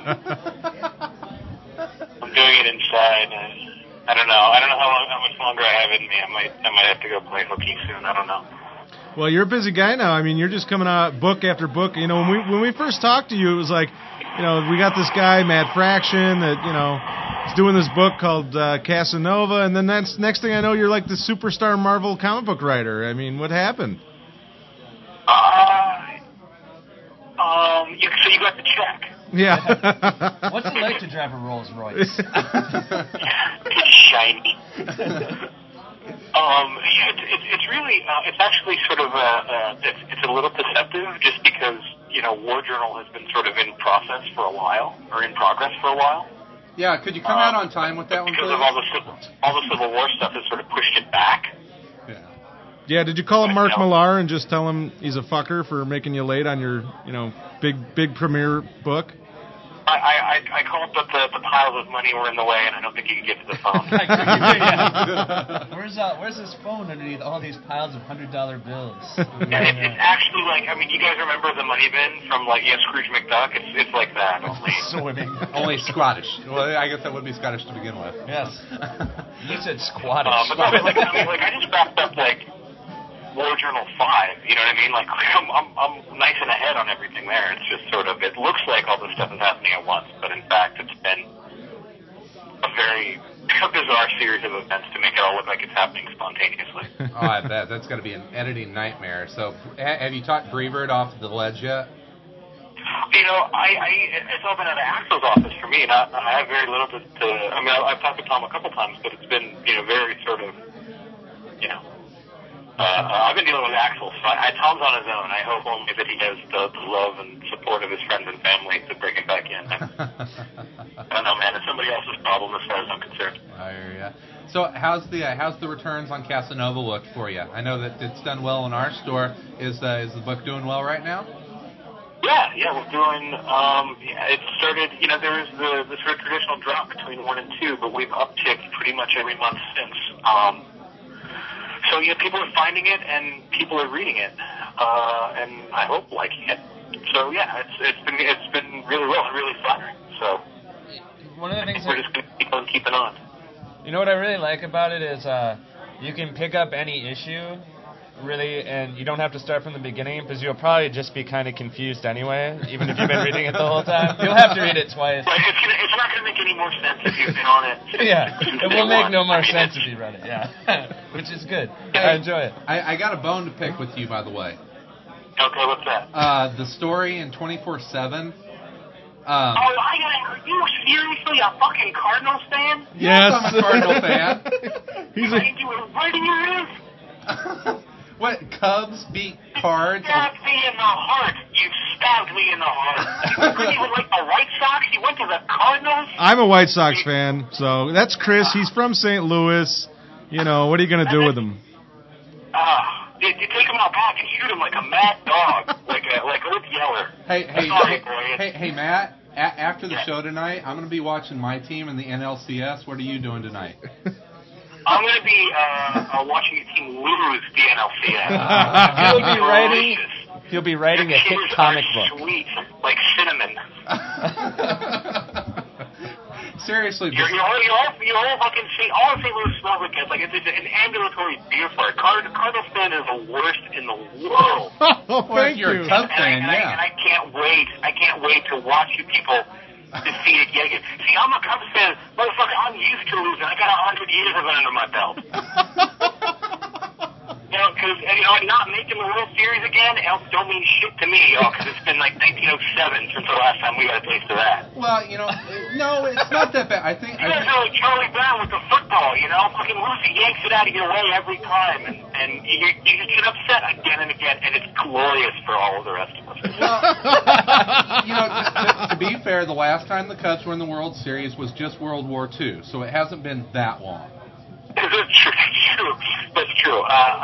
I'm doing it inside. I don't know. I don't know how much longer I have it in me. I might have to go play hooky soon. I don't know. Well, you're a busy guy now. I mean, you're just coming out book after book. When we first talked to you, it was like, we got this guy, Matt Fraction, that, is doing this book called Casanova, and then next thing I know, you're like the superstar Marvel comic book writer. I mean, what happened? So you got the check. Yeah. What's it like to drive a Rolls Royce? It's shiny. It's really, it's actually sort of, it's a little deceptive just because, War Journal has been sort of in progress for a while. Yeah, could you come out on time with that one, because please? of all the Civil War stuff has sort of pushed it back. Yeah, did you call him Mark Millar and just tell him he's a fucker for making you late on your, big premiere book? I called, but the piles of money were in the way, and I don't think he could get to the phone. Where's his phone underneath all these piles of $100 bills? It's actually like, you guys remember the money bin from Scrooge McDuck? It's like that only. Swimming. Only Scottish. Well, I guess that would be Scottish to begin with. Yes. You said Squattish. But no, I just wrapped up War Journal 5, you know what I mean? I'm nice and ahead on everything there. It's just sort of, it looks like all this stuff is happening at once, but in fact it's been a very bizarre series of events to make it all look like it's happening spontaneously. Oh, I bet. That's got to be an editing nightmare. So, have you talked Breivert off the ledge yet? It's all been at Axel's office for me, and I have very little to I've talked to Tom a couple times, but it's been, very sort of, I've been dealing with Axel, so Tom's on his own. I hope only that he has the love and support of his friends and family to bring him back in. I don't know, man. It's somebody else's problem as far as I'm concerned. I hear ya. So how's the returns on Casanova looked for you? I know that it's done well in our store. Is the book doing well right now? Yeah, we're doing. It started. There was the sort of traditional drop between 1 and 2, but we've upticked pretty much every month since. So people are finding it and people are reading it, and I hope liking it. So it's been really well, really flattering. So one of the things we're just going to keep on keeping on. You know what I really like about it is you can pick up any issue, really, and you don't have to start from the beginning because you'll probably just be kind of confused anyway, even if you've been reading it the whole time. You'll have to read it twice. Right, it's not going to make any more sense if you've been on it. Yeah, it will make no more sense if you read it, which is good. I enjoy it. I got a bone to pick with you, by the way. Okay, what's that? The story in 24/7. Are you seriously a fucking Cardinals fan? Yes, I'm a Cardinal fan. Where do you live? What, Cubs beat Cards? You stabbed me in the heart. You stabbed me in the heart. You were like the White Sox? You went to the Cardinals? I'm a White Sox fan, so that's Chris. He's from St. Louis. What are you going to do with him? You take him out back and shoot him like a mad dog, like Rip Yeller. Hey, Matt. After the show tonight, I'm going to be watching my team in the NLCS. What are you doing tonight? I'm going to be watching your team lose the NLCS. He'll be writing a hit comic book. Sweet, like cinnamon. Seriously, you all fucking see. All St. Louis smells like it's an ambulatory beer fart. Cardinals fan is the worst in the world. Thank you. You're a Cubs fan, and I can't wait. I can't wait to watch you people defeated yet again. See, I'm a Cubs fan, motherfucker. I'm used to losing. I got 100 years of it under my belt. Because not making the World Series again don't mean shit to me, because it's been like 1907 since the last time we got a taste of that. Well, no, it's not that bad. I think you guys are like Charlie Brown with the football, fucking Lucy yanks it out of your way every time, and you get upset again and again, and it's glorious for all of the rest of us. Well, to be fair, the last time the Cubs were in the World Series was just World War II, so it hasn't been that long. That's true. That's true.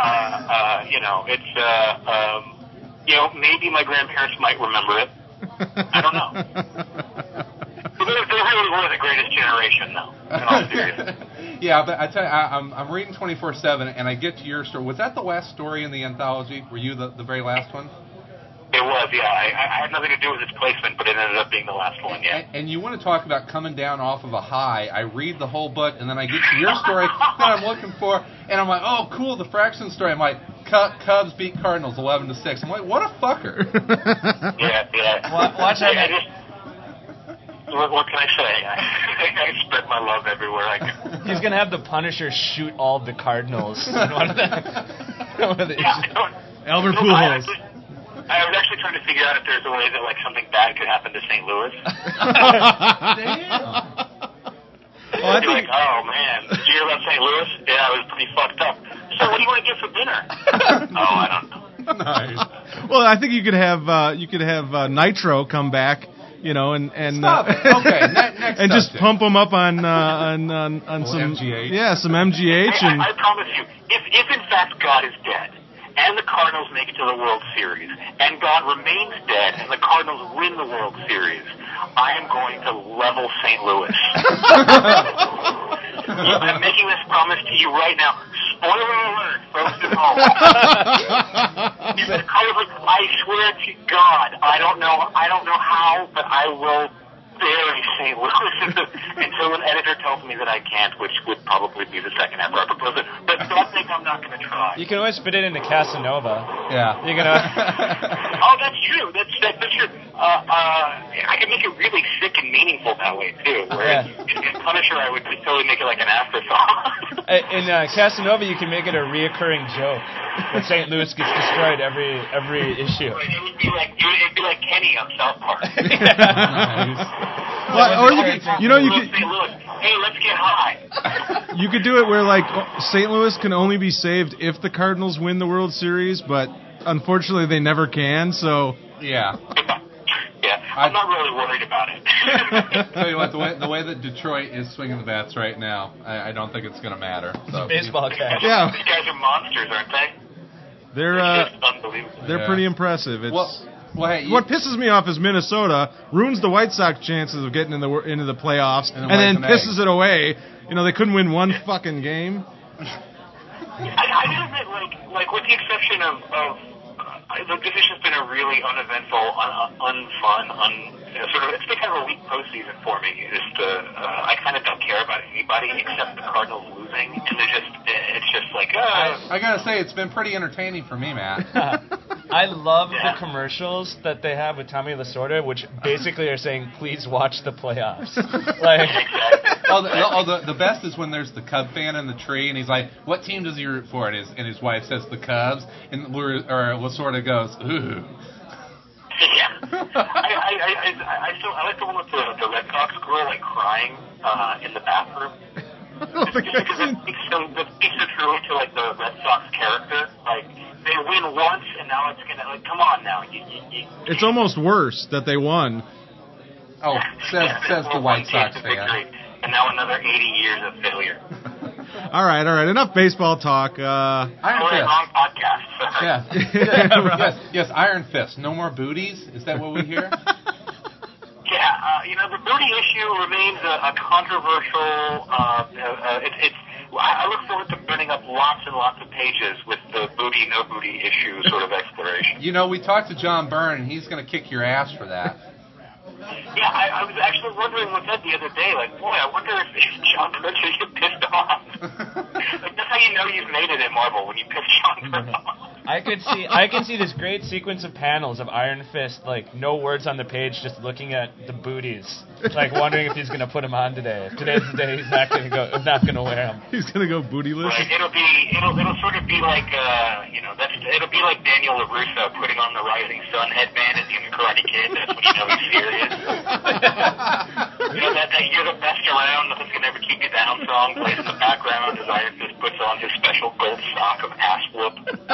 Maybe my grandparents might remember it. I don't know. They really were the greatest generation, though. In all seriousness. Yeah, but I tell you, I'm reading 24/7, and I get to your story. Was that the last story in the anthology? Were you the very last one? It was, yeah. I had nothing to do with its placement, but it ended up being the last one, yeah. And you want to talk about coming down off of a high. I read the whole book, and then I get to your story that I'm looking for, and I'm like, oh, cool, the Fraction story. I'm like, Cubs beat Cardinals 11-6. I'm like, what a fucker. Yeah. Watch out. What can I say? I spread my love everywhere I go. He's going to have the Punisher shoot all the Cardinals. Albert Pujols. I was actually trying to figure out if there's a way that like something bad could happen to St. Louis. Well, I You're think, like, oh man, did you hear about St. Louis? Yeah, it was pretty fucked up. So what do you want to get for dinner? Oh, I don't know. nice. Well, I think you could have Nitro come back, you know, and Stop it. Okay, next and just subject. pump them up on some MGH. some MGH and I promise you, if in fact God is dead, and the Cardinals make it to the World Series, and God remains dead, and the Cardinals win the World Series, I am going to level St. Louis. I'm making this promise to you right now. Spoiler alert, folks at home. I swear to God, I don't know how, but I will bury St. Louis until an editor tells me that I can't, which would probably be the second after I propose it. But don't think I'm not going to try. You can always fit it into Casanova. Yeah. You're gonna. Oh, that's true. That's true. I can make it really sick and meaningful that way too. Whereas in Punisher, I would totally make it like an afterthought. In Casanova, you can make it a reoccurring joke that St. Louis gets destroyed every issue. It'd be like Kenny on South Park. Well, or you could, you know, you could. St. Louis, hey, let's get high. You could do it where, like, St. Louis can only be saved if the Cardinals win the World Series, but unfortunately they never can, so... Yeah. Yeah, I'm not really worried about it. Tell you what, the way that Detroit is swinging the bats right now, I don't think it's going to matter. So, Baseball catch. Yeah. These guys are monsters, aren't they? They're It's unbelievable. they're pretty impressive. It's... Well, hey, What pisses me off is Minnesota ruins the White Sox chances of getting into the playoffs, and then pisses it away. You know, they couldn't win one fucking game. I do admit, like with the exception of this has been a really uneventful, unfun, sort of. It's been kind of a weak postseason for me. I kind of don't care about anybody except the Cardinals losing, and it's just like. I gotta say, it's been pretty entertaining for me, Matt. I love the commercials that they have with Tommy Lasorda, which basically are saying, "Please watch the playoffs." Like, the best is when there's the Cub fan in the tree, and he's like, "What team does he root for?" And his wife says the Cubs, and Lasorda goes, "Ooh." Yeah, I like the one with the Red Sox girl like crying in the bathroom. Just because it speaks so true to like the Red Sox character. Like they win once, and now it's gonna like come on now. It's almost worse that they won. Oh, says the White Sox fan. Victory, and now another 80 years of failure. All right. Enough baseball talk. Iron Fist. Wrong podcast. Yes, Iron Fist. No more booties? Is that what we hear? Yeah, the booty issue remains a controversial. I look forward to burning up lots and lots of pages with the booty, no booty issue sort of exploration. You know, we talked to John Byrne, and he's going to kick your ass for that. Yeah, I was actually wondering what that the other day. Like, boy, I wonder if John Byrne should get pissed off. Like, that's how you know you've made it at Marvel, when you piss John Byrne off. I can see this great sequence of panels of Iron Fist, like no words on the page, just looking at the booties, like wondering if he's going to put them on today. If today's the day he's not going to wear them. He's going to go bootyless. Right, it'll sort of be like it'll be like Daniel LaRusso putting on the Rising Sun headband at the end of Karate Kid. That's when you know he's serious. That "You're the best around, nothing's gonna ever keep you down" song plays in the background as Iron Fist puts on his special gold sock of ass whoop.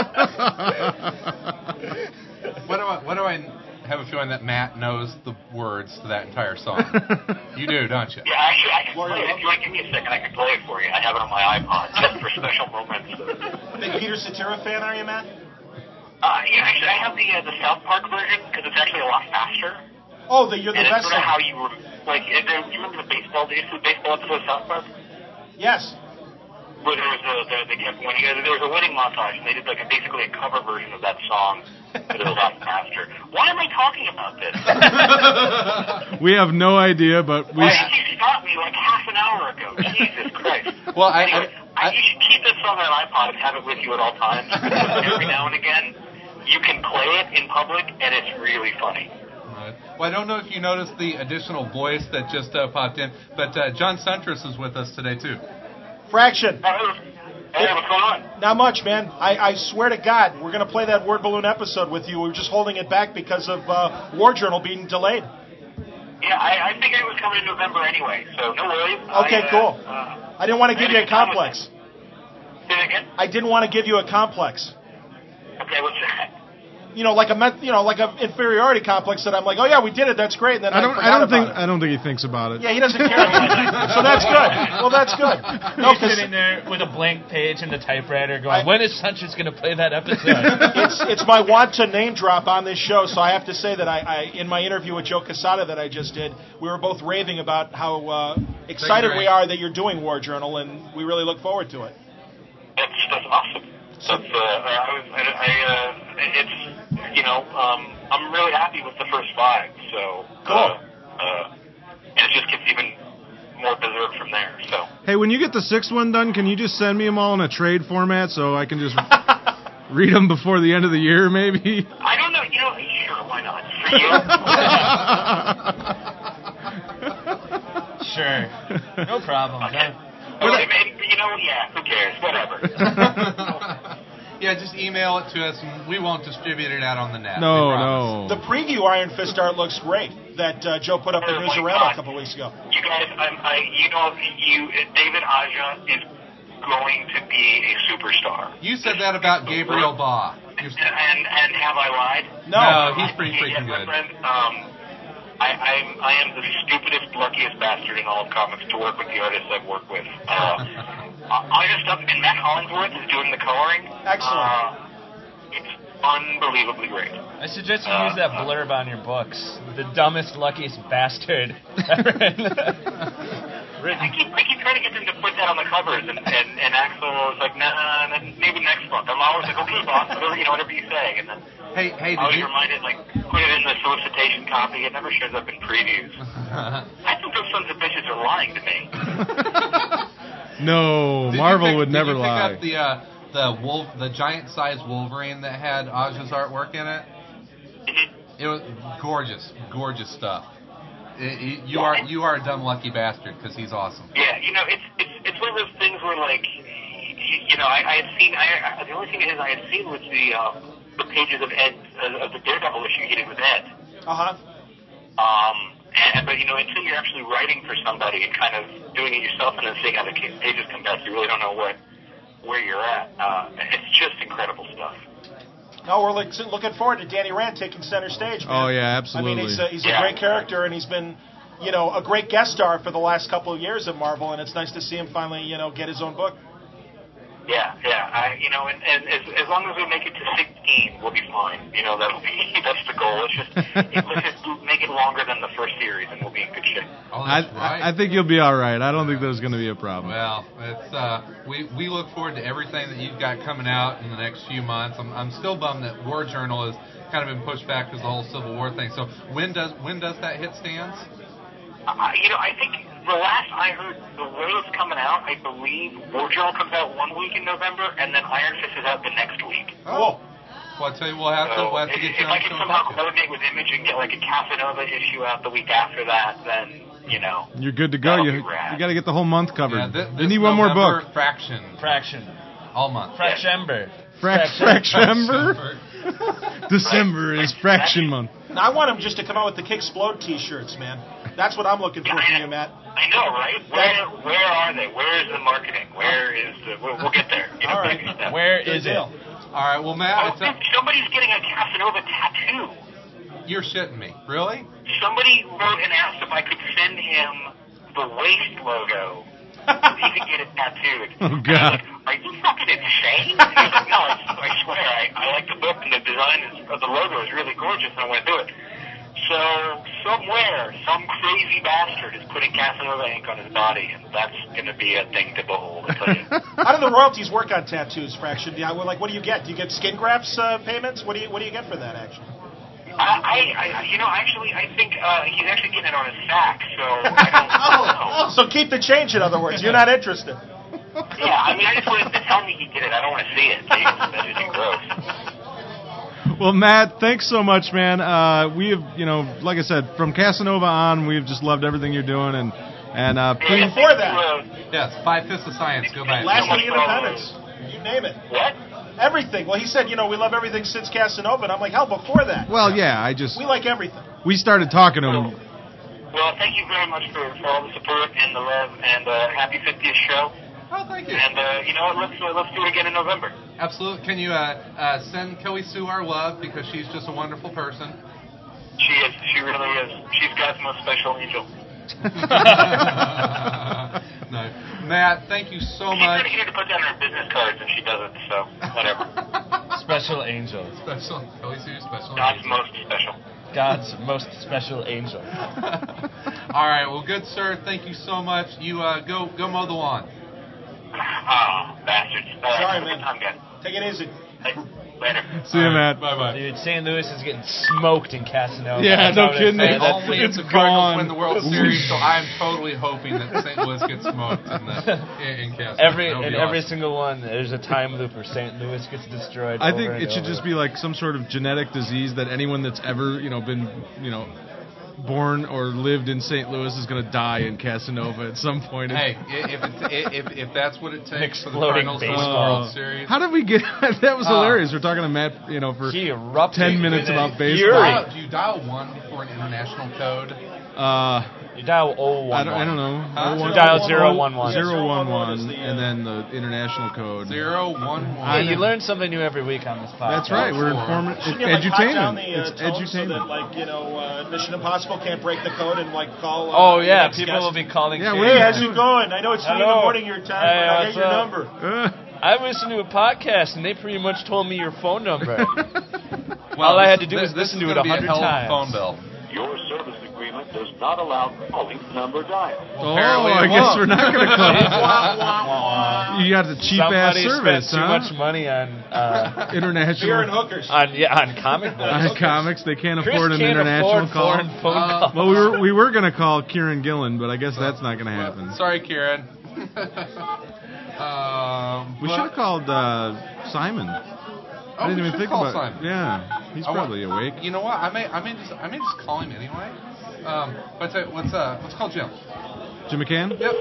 What do I have a feeling that Matt knows the words to that entire song? You do, don't you? Yeah, actually, I can play it. If you want to give me a second, I can play it for you. I have it on my iPod just for special moments. Big Peter Cetera fan, are you, Matt? Yeah, actually, I have the South Park version because it's actually a lot faster. Oh, you're the and best. It's sort of how you like. Do you remember the baseball episode of South Park? Yes. Where there was they kept winning. There was a winning montage, and they did basically a cover version of that song, but it was a lot faster. Why am I talking about this? We have no idea, but we. Why did you stop me like half an hour ago? Jesus Christ. Well, anyway, you should keep this song on an iPod and have it with you at all times. Every now and again, you can play it in public, and it's really funny. Well, I don't know if you noticed the additional voice that just popped in, but John Suntress is with us today, too. Fraction. Hey, what's going on? Not much, man. I swear to God, we're going to play that Word Balloon episode with you. We're just holding it back because of War Journal being delayed. Yeah, I figured it was coming in November anyway, so no worries. Okay, cool. I didn't want to give you a complex. Say that again? I didn't want to give you a complex. Okay, what's that? Like a inferiority complex that I'm like, oh yeah, we did it, that's great. And then I don't think he thinks about it. Yeah, he doesn't care about it. So that's good. Well, that's good. No, He's sitting there with a blank page in the typewriter going, when is Sanchez going to play that episode? It's my want to name drop on this show, so I have to say that I in my interview with Joe Quesada that I just did, we were both raving about how excited we are that you're doing War Journal, and we really look forward to it. That's awesome. I'm really happy with the first 5, so cool. And it just gets even more berserk from there. So hey, when you get the 6th one done, can you just send me them all in a trade format so I can just read them before the end of the year, maybe? I don't know. Sure, why not? For you? Sure, no problem. Okay. Who cares? Whatever. Yeah, just email it to us, and we won't distribute it out on the net. No. The preview Iron Fist art looks great that Joe put up in Newsarama a couple weeks ago. You guys, David Aja is going to be a superstar. You said that about Gabriel Ba. And have I lied? No, he's pretty freaking good. I am the stupidest, luckiest bastard in all of comics to work with the artists I've worked with. Aja stuff, and Matt Hollingsworth is doing the coloring. Excellent. It's unbelievably great. I suggest you use that blurb on your books. The dumbest, luckiest bastard ever. I keep trying to get them to put that on the covers, and Axel was like, nah, maybe next month. I'm always like, okay, boss, whatever you say. And then hey, I was reminded, put it in the solicitation copy. It never shows up in previews. I think those sons of bitches are lying to me. No, Marvel would never lie. Did you pick up the giant-sized Wolverine that had Aja's artwork in it? It was gorgeous stuff. You are a dumb lucky bastard because he's awesome. Yeah, it's one of those things where I had seen the only thing I had seen was the pages of the Daredevil issue he did with Ed. But until you're actually writing for somebody and kind of doing it yourself and then seeing how the pages come back, you really don't know where you're at. It's just incredible stuff. No, we're looking forward to Danny Rand taking center stage, man. Oh, yeah, absolutely. I mean, he's a great character, and he's been, a great guest star for the last couple of years at Marvel, and it's nice to see him finally, get his own book. Yeah. And as long as we make it to 16, we'll be fine. That's the goal. Let's just make it longer than the first series, and we'll be in good shape. Oh, that's right. I think you'll be all right. I don't think there's going to be a problem. Well, it's we look forward to everything that you've got coming out in the next few months. I'm still bummed that War Journal has kind of been pushed back because of the whole Civil War thing. So when does that hit stands? I think the last I heard, the way it's coming out, I believe War Journal comes out 1 week in November, and then Iron Fist is out the next week. Oh. Well, I tell you, we'll have to get you on the show. If I can somehow coordinate with Image and get a Casanova issue out the week after that, then, you're good to go. You got to get the whole month covered. Yeah, you need one more book. Fraction. All month. Fractionember. Fractionember? December is Fraction Month. I want him just to come out with the Kicksplode t-shirts, man. That's what I'm looking for from you, Matt. I know, right? Where are they? Where is the marketing? Where is we'll get there. All right. Where is it? All right, well, Matt... somebody's getting a Casanova tattoo. You're shitting me. Really? Somebody wrote and asked if I could send him the waist logo so he could get it tattooed. Oh, God. Are you fucking insane? He was like, no, I swear, I like the book and the design of the logo is really gorgeous and I want to do it. So somewhere, some crazy bastard is putting Casanova ink on his body, and that's going to be a thing to behold, I'll tell you. How do the royalties work on tattoos, Fraction? What do you get? Do you get skin grafts payments? What do you get for that, actually? I think he's actually getting it on his sack, so I don't know. So keep the change, in other words. You're not interested. Yeah, I just wanted to tell me he did it. I don't want to see it. That is gross. Well, Matt, thanks so much, man. We have, like I said, from Casanova on, we've just loved everything you're doing, and before that. Yes, 5 Fists of Science. Go buy it. Last of the Independence. You name it. What? Everything. Well, he said, we love everything since Casanova, and I'm like, hell, before that. Well, yeah, We like everything. we started talking to him. Well, thank you very much for all the support and the love, and happy 50th show. Oh, thank you. And you know what? Let's do it again in November. Absolutely. Can you send Kelly Sue our love, because she's just a wonderful person. She is. She really is. She's God's most special angel. No. Matt, thank you so She's much. going to get her to put down her business cards if she doesn't, so whatever. Special angel. Special. Kelly Sue, special. God's angel. most special. God's most special angel. All right. Well, good sir. Thank you so much. You go mow the lawn. Oh, bastards. Sorry, have a man. good time, guys. Take it easy. Hey, later. See you, Matt. Bye-bye. Dude, St. Louis is getting smoked in Casanova. Yeah, no kidding. Hey, That's- only if it's the Cardinals gone. win the World Series, so I'm totally hoping that St. Louis gets smoked in Casanova. Every single one, there's a time loop where St. Louis gets destroyed. I think it should just be like some sort of genetic disease that anyone that's ever, been, born or lived in St. Louis is going to die in Casanova at some point. Hey, if that's what it takes for the Exploding Cardinals to win the baseball. World Series. How did we get that? Was hilarious. We're talking to Matt, for He erupted 10 minutes in a about baseball. Do you dial 1 for an international code? You dial 011. I don't know. You dial 011. 011, and then the international code. 011. Hey, you learn something new every week on this podcast. That's right. We're informative. It's Shouldn't you, hot down edutainment. the It's tone so edutainment. that, Mission Impossible can't break the code and, call... Oh, yeah. next People guest. will be calling. Yeah, Hey, how's it going? I know it's 3 in the Hello. morning your time, Hey, but I what's get your up? number. I listened to a podcast, and they pretty much told me your phone number. Well, All I had to do was listen to it 100 100 times. phone bill. Your service agreement does not allow calling number dial. Apparently I it guess won't. we're not going to call. You got the cheap ass Somebody service, spent too huh? much money on International. Beer and hookers. on comic books. On comics, they can't Chris afford an can't international afford call. foreign phone calls. Well, we were going to call Kieran Gillen, but I guess that's not going to happen. Sorry, Kieran. We should have called Simon. I didn't we even should think call about Simon. Yeah, he's probably awake. You know what? I may just call him anyway. But let's call Jim. Jim McCann? Yep.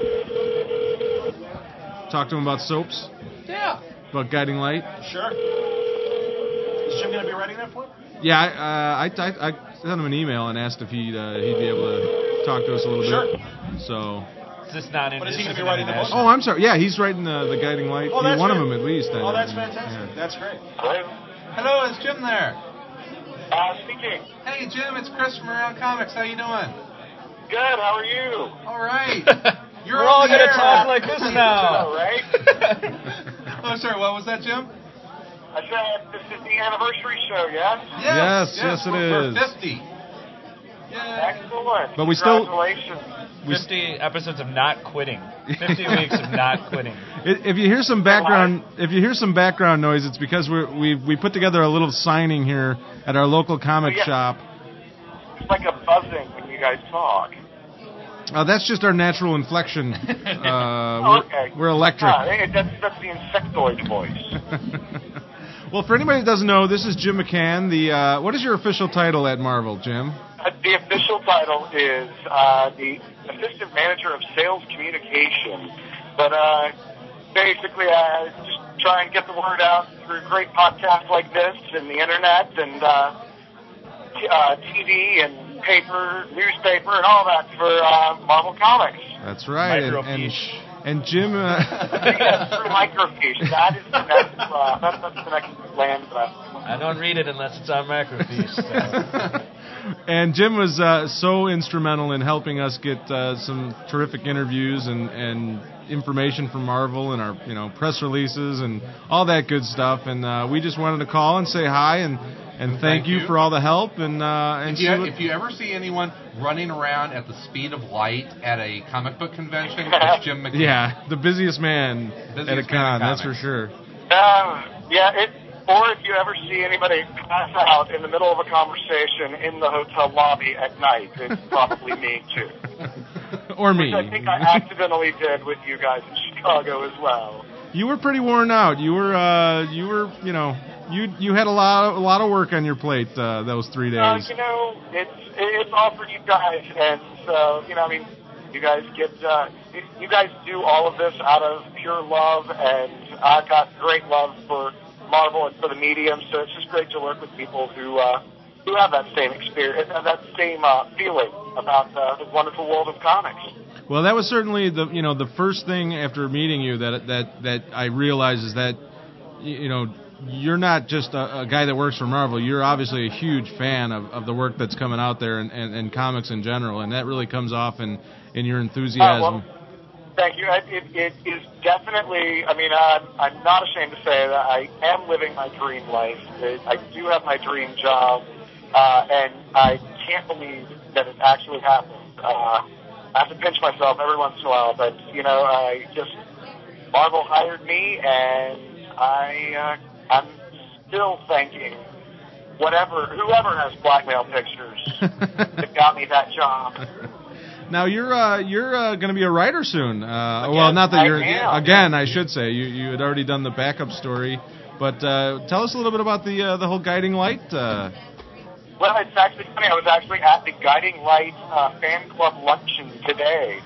Talk to him about soaps, Yeah. about Guiding Light. Sure. Is Jim going to be writing that for him? Yeah, I sent him an email and asked if he'd be able to talk to us a little bit. So. Is this not in? But is he this gonna be isn't writing the book? Oh, I'm sorry. Yeah, he's writing the Guiding Light. Oh, that's one of great. them at least. Oh, that's Yeah. fantastic. That's great. Hello, is Jim there? Speaking. Hey, Jim, it's Chris from Around Comics. How you doing? Good, how are you? All right. You're We're all on the gonna air. talk like this All now. right. Oh, sorry. What was that, Jim? I said this is the anniversary show, yes? Yes, it we're is. 50. Yeah. Excellent. But we still- Congratulations. 50 episodes of not quitting. 50 weeks of not quitting. If you hear some background, noise, it's because we put together a little signing here at our local comic Yeah. shop. It's like a buzzing when you guys talk. That's just our natural inflection. Okay. We're electric. That's the insectoid voice. Well, for anybody that doesn't know, this is Jim McCann. What is your official title at Marvel, Jim? The official title is the Assistant Manager of Sales Communication. But basically, I just try and get the word out through great podcasts like this and the internet and TV and paper, newspaper, and all that for Marvel Comics. That's right. Microfiche. And Jim. Yes, through microfiche. That's the next land grab. I don't read it unless it's on microfiche. So. And Jim was so instrumental in helping us get some terrific interviews and information from Marvel and our press releases and all that good stuff. And we just wanted to call and say hi and thank you for all the help. And if you ever see anyone running around at the speed of light at a comic book convention, it's Jim McCann. Yeah, the busiest man at a con, that's for sure. Or if you ever see anybody pass out in the middle of a conversation in the hotel lobby at night, it's probably me too. Or me. Which I think I accidentally did with you guys in Chicago as well. You were pretty worn out. You had a lot of work on your plate those 3 days. It's all for you guys, and so You guys you guys do all of this out of pure love, and I've got great love for Marvel and for the medium, so it's just great to work with people who have that same experience, that same feeling about the wonderful world of comics. Well, that was certainly the first thing after meeting you that I realized is that you're not just a guy that works for Marvel. You're obviously a huge fan of the work that's coming out there and comics in general, and that really comes off in your enthusiasm. Thank you. It is definitely, I'm not ashamed to say that I am living my dream life. I do have my dream job, and I can't believe that it actually happened. I have to pinch myself every once in a while, but, Marvel hired me, and I'm still thanking whoever has blackmail pictures that got me that job. Now you're going to be a writer soon. Well, not that you're again. I should say you had already done the backup story, but tell us a little bit about the whole Guiding Light. Well, it's actually funny. I was actually at the Guiding Light fan club luncheon today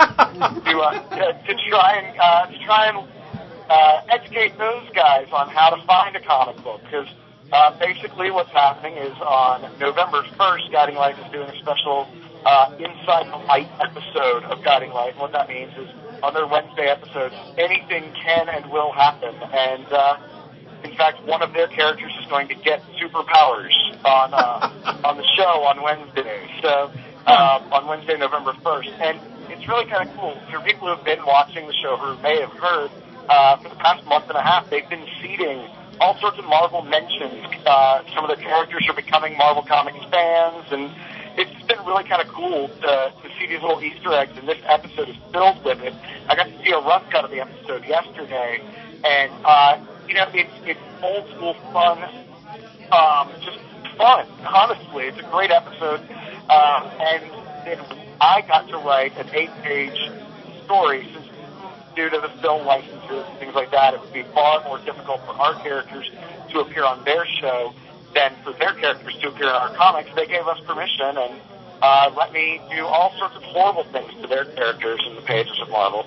to try and educate those guys on how to find a comic book, because basically what's happening is on November 1st, Guiding Light is doing a special Inside the Light episode of Guiding Light. And what that means is on their Wednesday episodes, anything can and will happen. And in fact, one of their characters is going to get superpowers on the show on Wednesday. So on Wednesday, November 1st, and it's really kind of cool for people who have been watching the show who may have heard. For the past month and a half, they've been seeding all sorts of Marvel mentions. Some of the characters are becoming Marvel Comics fans, and it's been really kind of cool to see these little Easter eggs, and this episode is filled with it. I got to see a rough cut of the episode yesterday, and, it's old school fun, just fun, honestly. It's a great episode, and then I got to write an 8-page story, since due to the film licenses and things like that, it would be far more difficult for our characters to appear on their show than for their characters to appear in our comics. They gave us permission and let me do all sorts of horrible things to their characters in the pages of Marvel.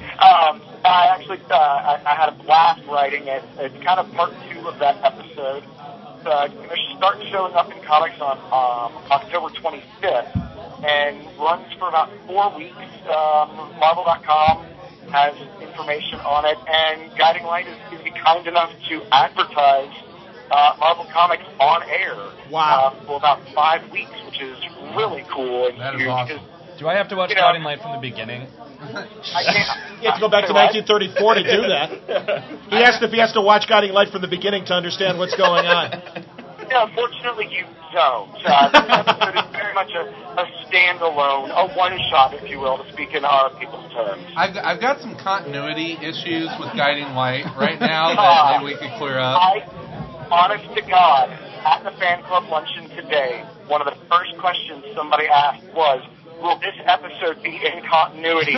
I had a blast writing it. It's kind of part 2 of that episode. It's going to start showing up in comics on October 25th and runs for about 4 weeks. Marvel.com has information on it, and Guiding Light is going to be kind enough to advertise Marvel Comics on air for about 5 weeks, which is really cool and huge. Awesome. Do I have to watch Guiding Light from the beginning? I can't. You have to go back to 1934 to do that. He asked if he has to watch Guiding Light from the beginning to understand what's going on. Yeah, unfortunately, you don't. This episode is very much a standalone, a one-shot, if you will, to speak in our people's terms. I've got some continuity issues with Guiding Light right now that maybe we could clear up. Honest to God, at the fan club luncheon today, one of the first questions somebody asked was, will this episode be in continuity?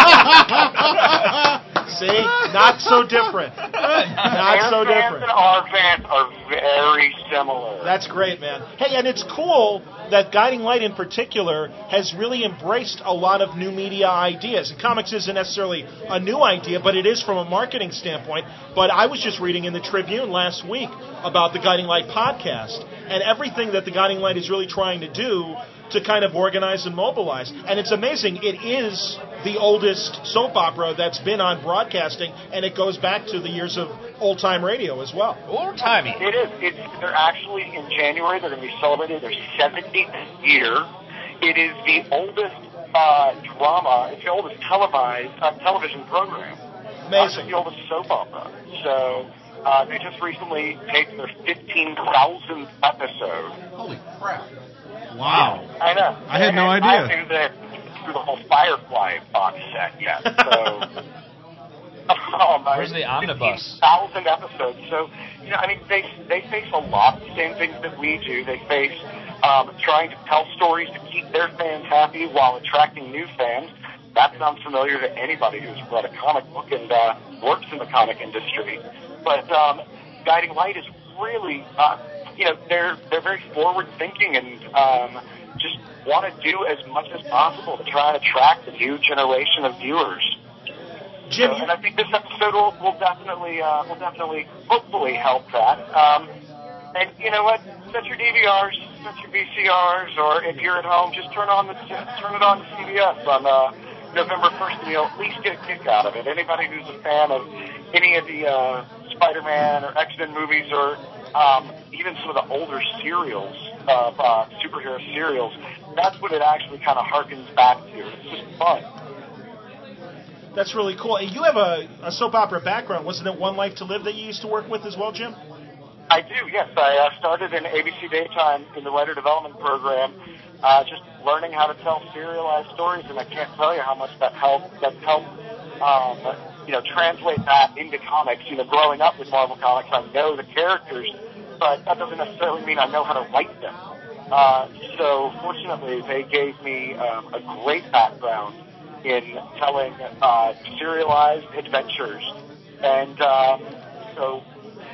See? Not so different. Not so different. Fans and our fans are very similar. That's great, man. Hey, and it's cool that Guiding Light in particular has really embraced a lot of new media ideas. And comics isn't necessarily a new idea, but it is from a marketing standpoint. But I was just reading in the Tribune last week about the Guiding Light podcast and everything that the Guiding Light is really trying to do to kind of organize and mobilize. And it's amazing. It is the oldest soap opera that's been on broadcasting, and it goes back to the years of old-time radio as well. Old-timey. It is. They're actually, in January, they're going to be celebrating their 70th year. It is the oldest drama, it's the oldest televised television program. Amazing. The oldest soap opera. So they just recently taped their 15,000th episode. Holy crap. Wow. Yeah, I know. I had no idea. I haven't even through the whole Firefly box set yet. So, where's the omnibus? 1,000 episodes. So, they face a lot of the same things that we do. They face trying to tell stories to keep their fans happy while attracting new fans. That sounds familiar to anybody who's read a comic book and works in the comic industry. But Guiding Light is really... they're very forward-thinking and just want to do as much as possible to try and attract a new generation of viewers. Jim, and I think this episode will definitely hopefully help that. And you know what? Set your DVRs, set your VCRs, or if you're at home, just turn it on to CBS on November 1st, and you'll at least get a kick out of it. Anybody who's a fan of any of the Spider-Man or X-Men movies, or even some of the older serials of superhero serials, that's what it actually kind of harkens back to. It's just fun. That's really cool. And you have a soap opera background. Wasn't it One Life to Live that you used to work with as well, Jim? I do, yes. I started in ABC Daytime in the writer development program, just learning how to tell serialized stories, and I can't tell you how much that's helped translate that into comics. Growing up with Marvel Comics, I know the characters, but that doesn't necessarily mean I know how to write them. So fortunately, they gave me a great background in telling serialized adventures, and so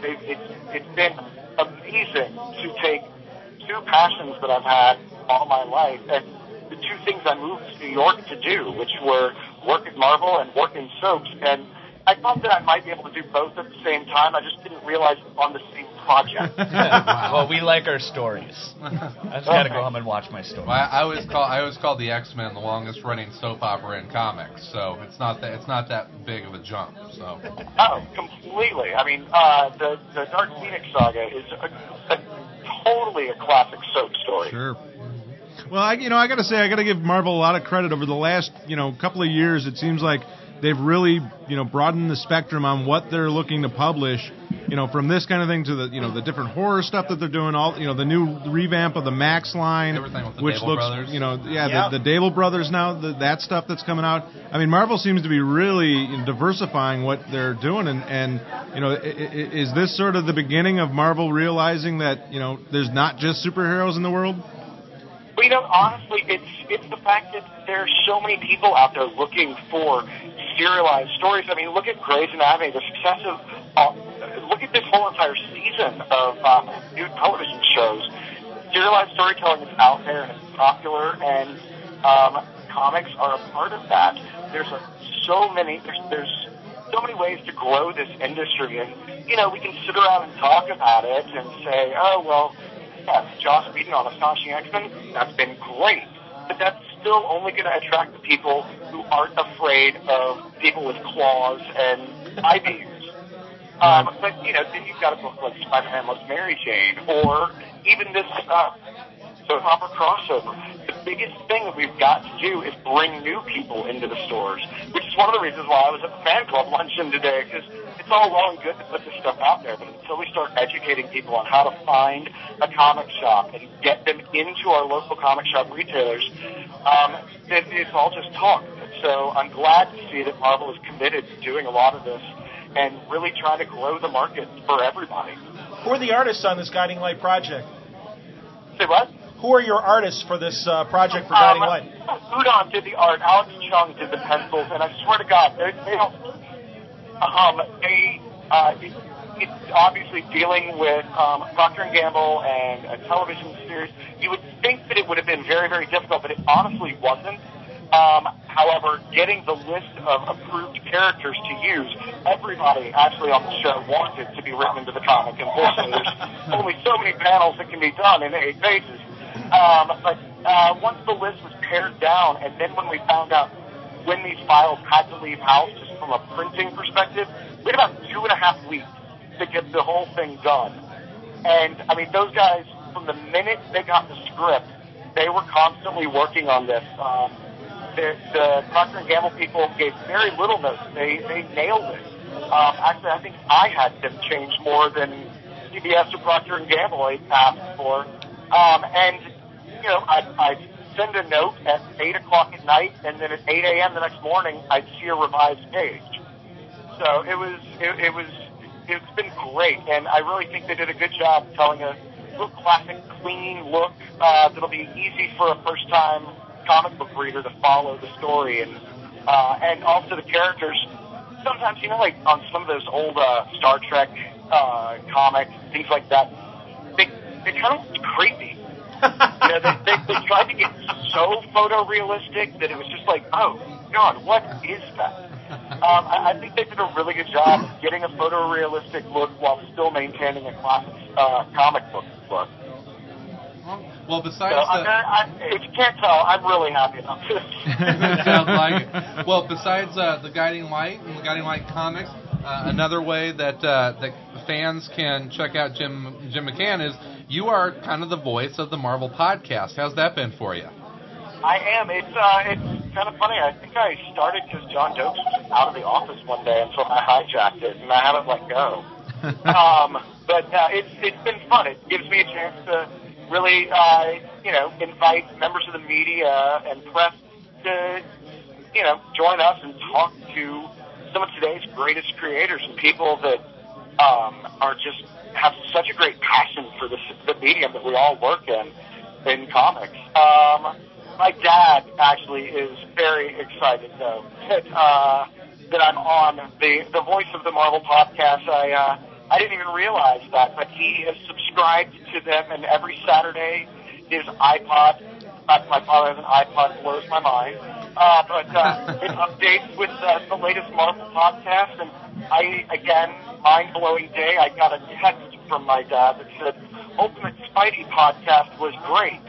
it's been amazing to take two passions that I've had all my life, and the two things I moved to New York to do, which were work at Marvel and work in soaps, and I thought that I might be able to do both at the same time. I just didn't realize on the same project. Well, we like our stories. I just got to go home and watch my story. Well, I always call the X-Men the longest running soap opera in comics, so it's not that big of a jump. So. Oh, completely. I mean, the Dark Phoenix saga is totally a classic soap story. Sure. Well, I got to say, I got to give Marvel a lot of credit. Over the last, couple of years, it seems like they've really, broadened the spectrum on what they're looking to publish. From this kind of thing to the different horror stuff that they're doing. All the new revamp of the Max line, everything with the which Dable looks, brothers. The Dable brothers now. That stuff that's coming out. I mean, Marvel seems to be really diversifying what they're doing, and is this sort of the beginning of Marvel realizing that there's not just superheroes in the world? Well, honestly, it's the fact that there's so many people out there looking for serialized stories. I mean, look at Grey's Anatomy, the success of, look at this whole entire season of new television shows. Serialized storytelling is out there and it's popular, and comics are a part of that. There's so many ways to grow this industry, and we can sit around and talk about it and say, oh well. Yes, Joss Whedon on Astonishing X-Men, that's been great. But that's still only going to attract the people who aren't afraid of people with claws and IVs. But, then you've got a book like Spider-Man Loves Mary Jane, or even this soap opera crossover. The biggest thing that we've got to do is bring new people into the stores, which is one of the reasons why I was at the fan club luncheon today, because it's all well and good to put this stuff out there, but until we start educating people on how to find a comic shop and get them into our local comic shop retailers, it's all just talk. So I'm glad to see that Marvel is committed to doing a lot of this and really trying to grow the market for everybody. Who are the artists on this Guiding Light project? Say what? Who are your artists for this project for Guiding Light? Udon did the art, Alex Chung did the pencils, and I swear to God, it's obviously dealing with Procter & Gamble and a television series. You would think that it would have been very, very difficult, but it honestly wasn't. However, getting the list of approved characters to use, everybody actually on the show wanted to be written into the comic. Unfortunately, there's only so many panels that can be done in 8 pages. But once the list was pared down, and then when we found out when these files had to leave house, just from a printing perspective, we had about 2.5 weeks to get the whole thing done. And, I mean, those guys, from the minute they got the script, they were constantly working on this. The Procter & Gamble people gave very little notice. They nailed it. Actually, I think I had them change more than CBS or Procter & Gamble asked for. And, I'd send a note at 8 o'clock at night, and then at 8 a.m. the next morning, I'd see a revised page. So it's been great, and I really think they did a good job telling a real classic, clean look that'll be easy for a first-time comic book reader to follow the story, and also the characters. Sometimes, like on some of those old Star Trek comics, things like that, they kind of look creepy. They tried to get so photorealistic that it was just like, oh, God, what is that? I think they did a really good job of getting a photorealistic look while still maintaining a classic comic book look. Well, besides if you can't tell, I'm really happy about this. Sounds like it. Well, besides the Guiding Light and the Guiding Light comics, another way that fans can check out Jim McCann is you are kind of the voice of the Marvel podcast. How's that been for you? I am. It's kind of funny. I think I started because John Dokes was out of the office one day, and so I hijacked it, and I haven't let go. But it's been fun. It gives me a chance to really, invite members of the media and press to, join us and talk to some of today's greatest creators and people that are just have such a great passion for the medium that we all work in comics. My dad actually is very excited, though, that I'm on the Voice of the Marvel podcast. I didn't even realize that, but he is subscribed to them, and every Saturday his iPod, my father has an iPod, blows my mind, it updates with the latest Marvel podcast, and mind-blowing day, I got a text from my dad that said, Ultimate Spidey podcast was great.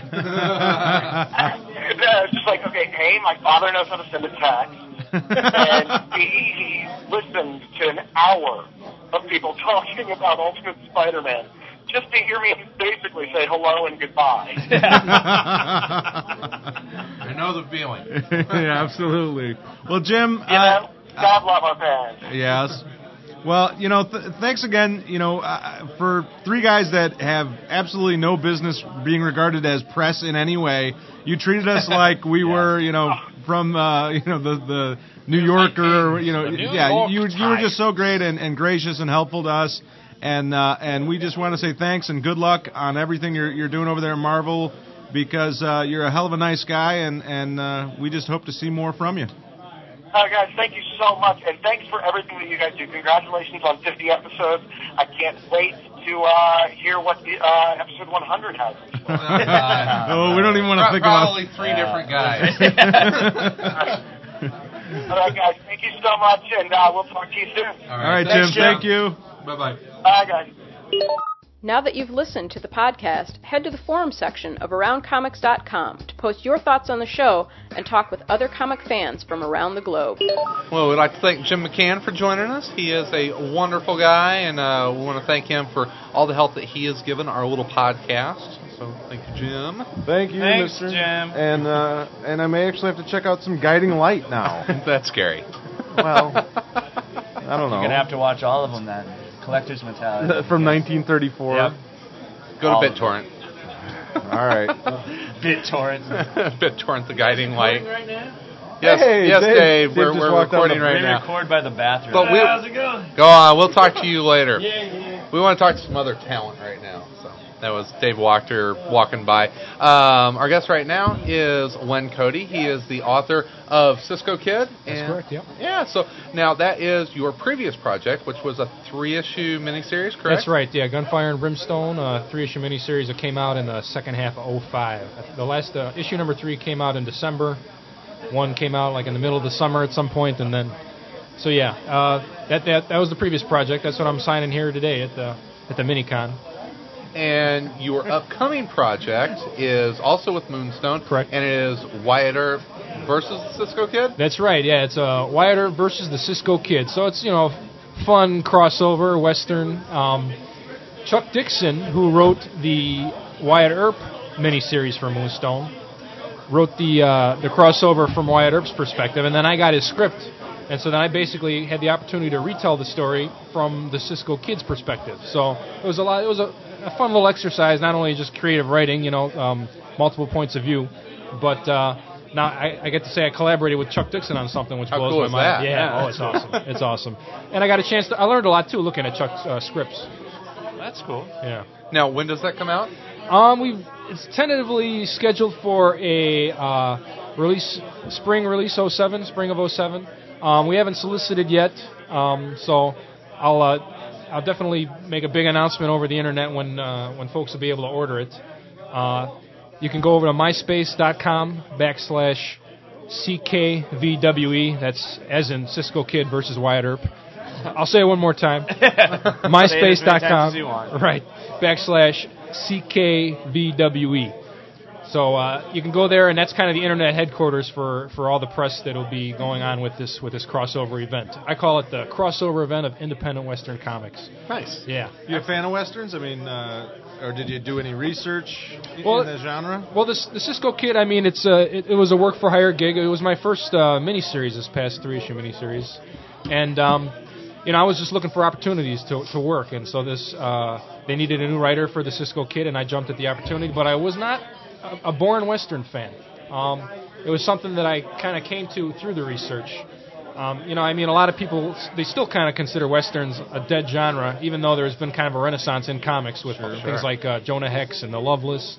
It's just like, okay, A, my father knows how to send a text, and B, he listened to an hour of people talking about Ultimate Spider-Man just to hear me basically say hello and goodbye. I know the feeling. Yeah, absolutely. Well, Jim, God love our fans. Yes. Well, thanks again, for three guys that have absolutely no business being regarded as press in any way. You treated us like we were, from, the New Yorker, you were just so great and gracious and helpful to us. And we just want to say thanks and good luck on everything you're doing over there at Marvel, because you're a hell of a nice guy, and we just hope to see more from you. Guys, thank you so much, and thanks for everything that you guys do. Congratulations on 50 episodes. I can't wait to hear what episode 100 has. We don't even want to think about... Probably three different guys. All right, guys, thank you so much, and we'll talk to you soon. All right, Jim, thank you. Bye-bye. Bye, guys. Now that you've listened to the podcast, head to the forum section of AroundComics.com to post your thoughts on the show and talk with other comic fans from around the globe. Well, we'd like to thank Jim McCann for joining us. He is a wonderful guy, and we want to thank him for all the help that he has given our little podcast. So thank you, Jim. Thank you, Thanks, Mr. Jim. And I may actually have to check out some Guiding Light now. That's scary. Well, I don't know. You're going to have to watch all of them then. Collector's mentality. From 1934. Yep. Go to BitTorrent. All right. BitTorrent. BitTorrent, the Guiding Light. Right now? Yes, hey, yes, Dave. Dave We're recording right now. We record by the bathroom. But how's it going? Go on. We'll talk to you later. Yeah. We want to talk to some other talent right now. So that was Dave Wachter walking by. Our guest right now is Len Cody. He is the author of Cisco Kid. That's correct, yep. Yeah, so now that is your previous project, which was a 3-issue miniseries, correct? That's right, yeah. Gunfire and Brimstone, a 3-issue miniseries that came out in the second half of 2005. The last issue number 3 came out in December. 1 came out like in the middle of the summer at some point, and then, so yeah, that was the previous project. That's what I'm signing here today at the Minicon. And your upcoming project is also with Moonstone. Correct. And it is Wyatt Earp versus the Cisco Kid? That's right, yeah. It's Wyatt Earp versus the Cisco Kid. So it's, fun crossover, Western. Chuck Dixon, who wrote the Wyatt Earp miniseries for Moonstone, wrote the crossover from Wyatt Earp's perspective, and then I got his script. And so then I basically had the opportunity to retell the story from the Cisco Kid's perspective. So it was a fun little exercise, not only just creative writing, multiple points of view, but now I get to say I collaborated with Chuck Dixon on something which blows my mind. That? Yeah, it's awesome. It's awesome. And I got a chance I learned a lot too looking at Chuck's scripts. That's cool. Yeah. Now, when does that come out? It's tentatively scheduled for a spring of 2007. We haven't solicited yet, so I'll definitely make a big announcement over the internet when folks will be able to order it. You can go over to myspace.com/CKVWE. That's as in Cisco Kid versus Wyatt Earp. I'll say it one more time. myspace.com right /CKVWE. So you can go there, and that's kind of the internet headquarters for all the press that will be going on with this crossover event. I call it the crossover event of independent Western comics. Nice. Yeah. You a fan of Westerns? I mean, or did you do any research in the genre? Well, the Cisco Kid, I mean, it was a work-for-hire gig. It was my first miniseries, this past 3-issue miniseries. And, I was just looking for opportunities to work. And so they needed a new writer for the Cisco Kid, and I jumped at the opportunity. But I was not a born Western fan. It was something that I kind of came to through the research. A lot of people, they still kind of consider Westerns a dead genre, even though there's been kind of a renaissance in comics with things like Jonah Hex and The Loveless.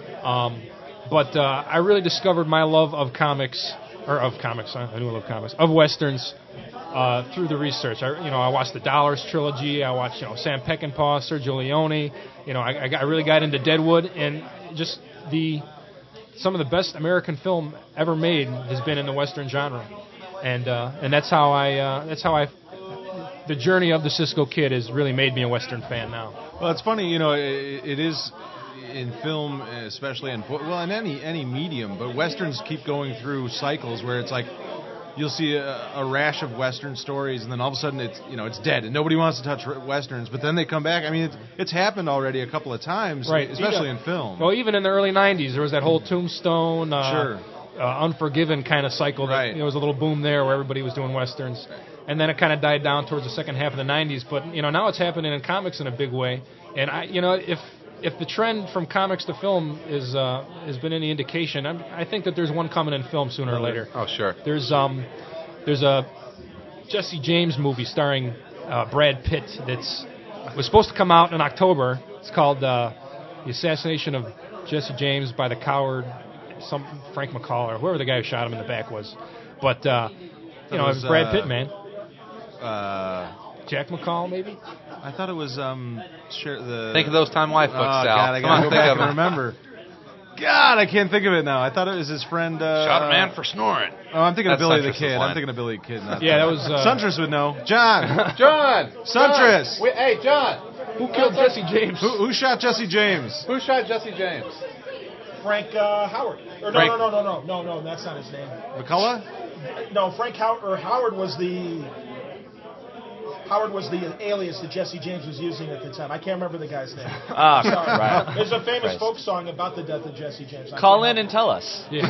But I really discovered my love of comics, I knew I loved comics, of Westerns through the research. I watched the Dollars trilogy. I watched, Sam Peckinpah, Sergio Leone. I really got into Deadwood, and just some of the best American film ever made has been in the Western genre. And that's how the journey of the Cisco Kid has really made me a Western fan now. Well, it's funny, it is in film, especially in any medium, but Westerns keep going through cycles where it's like you'll see a rash of Western stories, and then all of a sudden it's dead, and nobody wants to touch Westerns, but then they come back. I mean, it's happened already a couple of times, right? Especially in film. Well, even in the early '90s, there was that whole Tombstone. Unforgiven kind of cycle. That, there was a little boom there where everybody was doing Westerns. And then it kind of died down towards the second half of the 90s. But, now it's happening in comics in a big way. And, if the trend from comics to film has been any indication, I think that there's one coming in film sooner or later. Oh, sure. There's a Jesse James movie starring Brad Pitt was supposed to come out in October. It's called The Assassination of Jesse James by the Coward, some Frank McCall or whoever the guy who shot him in the back was. But, it was Brad Pitt, man. Jack McCall, maybe? I thought it was Think of those Time Life books, Sal. God, I gotta go back and remember. God, I can't think of it now. I thought it was his friend. Shot a man for snoring. Oh, I'm thinking of Billy the Kid. Line. I'm thinking of Billy the Kid. Not that was... Suntress would know. John! Suntress! Wait, hey, John! Who killed Jesse James? Who shot Jesse James? Who shot Jesse James? Frank Howard. Or no, that's not his name. McCullough? No, Frank Howard was the alias that Jesse James was using at the time. I can't remember the guy's name. Right. There's a famous folk song about the death of Jesse James. Call in and tell us. Yeah.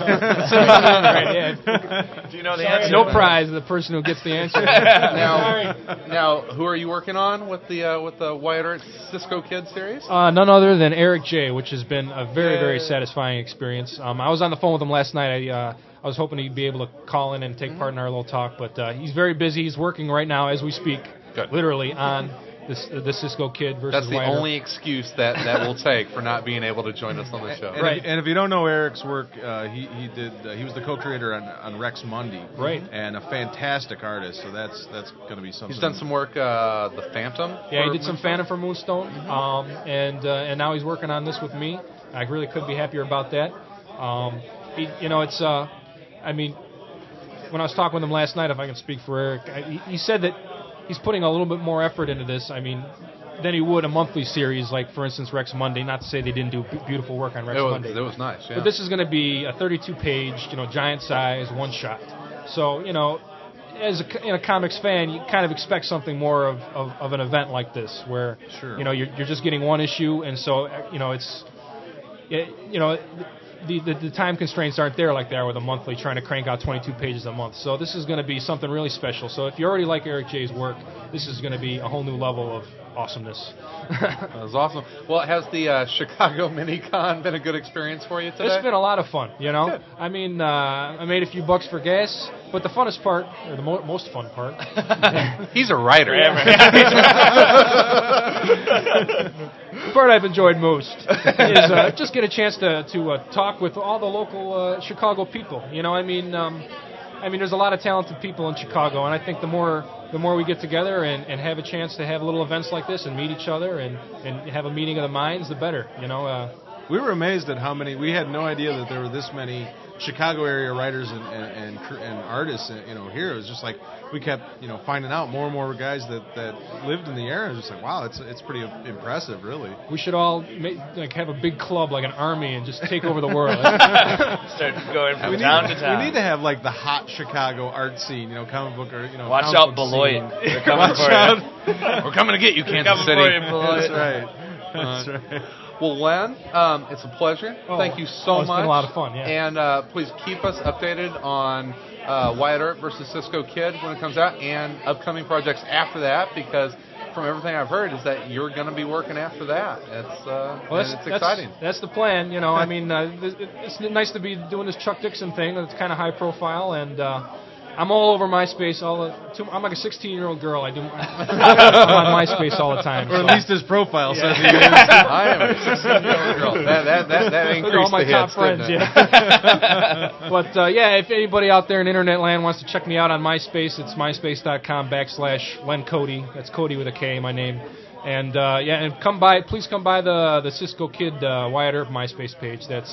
Do you know the answer? No prize to the person who gets the answer. Now, who are you working on with the Wyatt Earp Cisco Kid series? None other than Eric J., which has been a very, very satisfying experience. I was on the phone with him last night. I was hoping he'd be able to call in and take part in our little talk, but he's very busy. He's working right now as we speak. Good. Literally on the Cisco Kid versus That's the Wyatt only excuse that we'll take for not being able to join us on the show. And if you don't know Eric's work, he was the co-creator on Rex Mundi. Right. And a fantastic artist, so that's going to be something. He's done some work, The Phantom. Yeah, he did some Phantom for Moonstone, and now he's working on this with me. I really couldn't be happier about that. When I was talking with him last night, if I can speak for Eric, he said that he's putting a little bit more effort into this. Than he would a monthly series, like, for instance, Rex Monday. Not to say they didn't do beautiful work on Rex Monday. It was nice, yeah. But this is going to be a 32-page, giant size, one-shot. So, in a comics fan, you kind of expect something more of an event like this, where, you're just getting one issue, and so, the time constraints aren't there like they are with a monthly, trying to crank out 22 pages a month. So this is going to be something really special. So if you already like Eric J's work, this is going to be a whole new level of awesomeness. That was awesome. Well, has the Chicago Mini-Con been a good experience for you today? It's been a lot of fun, Good. I made a few bucks for gas, but the funnest part, or the most fun part... He's a writer. The part I've enjoyed most is just get a chance to talk with all the local Chicago people. There's a lot of talented people in Chicago, and I think the more we get together and have a chance to have little events like this and meet each other and have a meeting of the minds, the better. we were amazed at how many. We had no idea that there were this many Chicago area writers and artists, here. It was just like we kept, finding out more and more guys that lived in the area. It was just like, wow, it's pretty impressive, really. We should all have a big club, like an army, and just take over the world. Start going from town to town. We need to have like the hot Chicago art scene, comic book or Watch out, Beloit. They're coming for you. We're coming to get you, Kansas City. That's right. That's right. Well, Len, it's a pleasure. Thank you so much. It's been a lot of fun, yeah. And please keep us updated on Wyatt Earp versus Cisco Kid when it comes out and upcoming projects after that, because from everything I've heard is that you're going to be working after that. It's exciting. That's the plan. I mean, it's nice to be doing this Chuck Dixon thing. It's kind of high profile, and I'm all over MySpace. I'm like a 16-year-old girl. I'm on MySpace all the time. Or at least his profile says he is. I am a 16-year-old girl. That increased all my the top hits, friends, didn't it? yeah. But if anybody out there in internet land wants to check me out on MySpace, it's myspace.com/Len Cody. That's Cody with a K, my name. And and please come by the Cisco Kid Wyatt Earp MySpace page. That's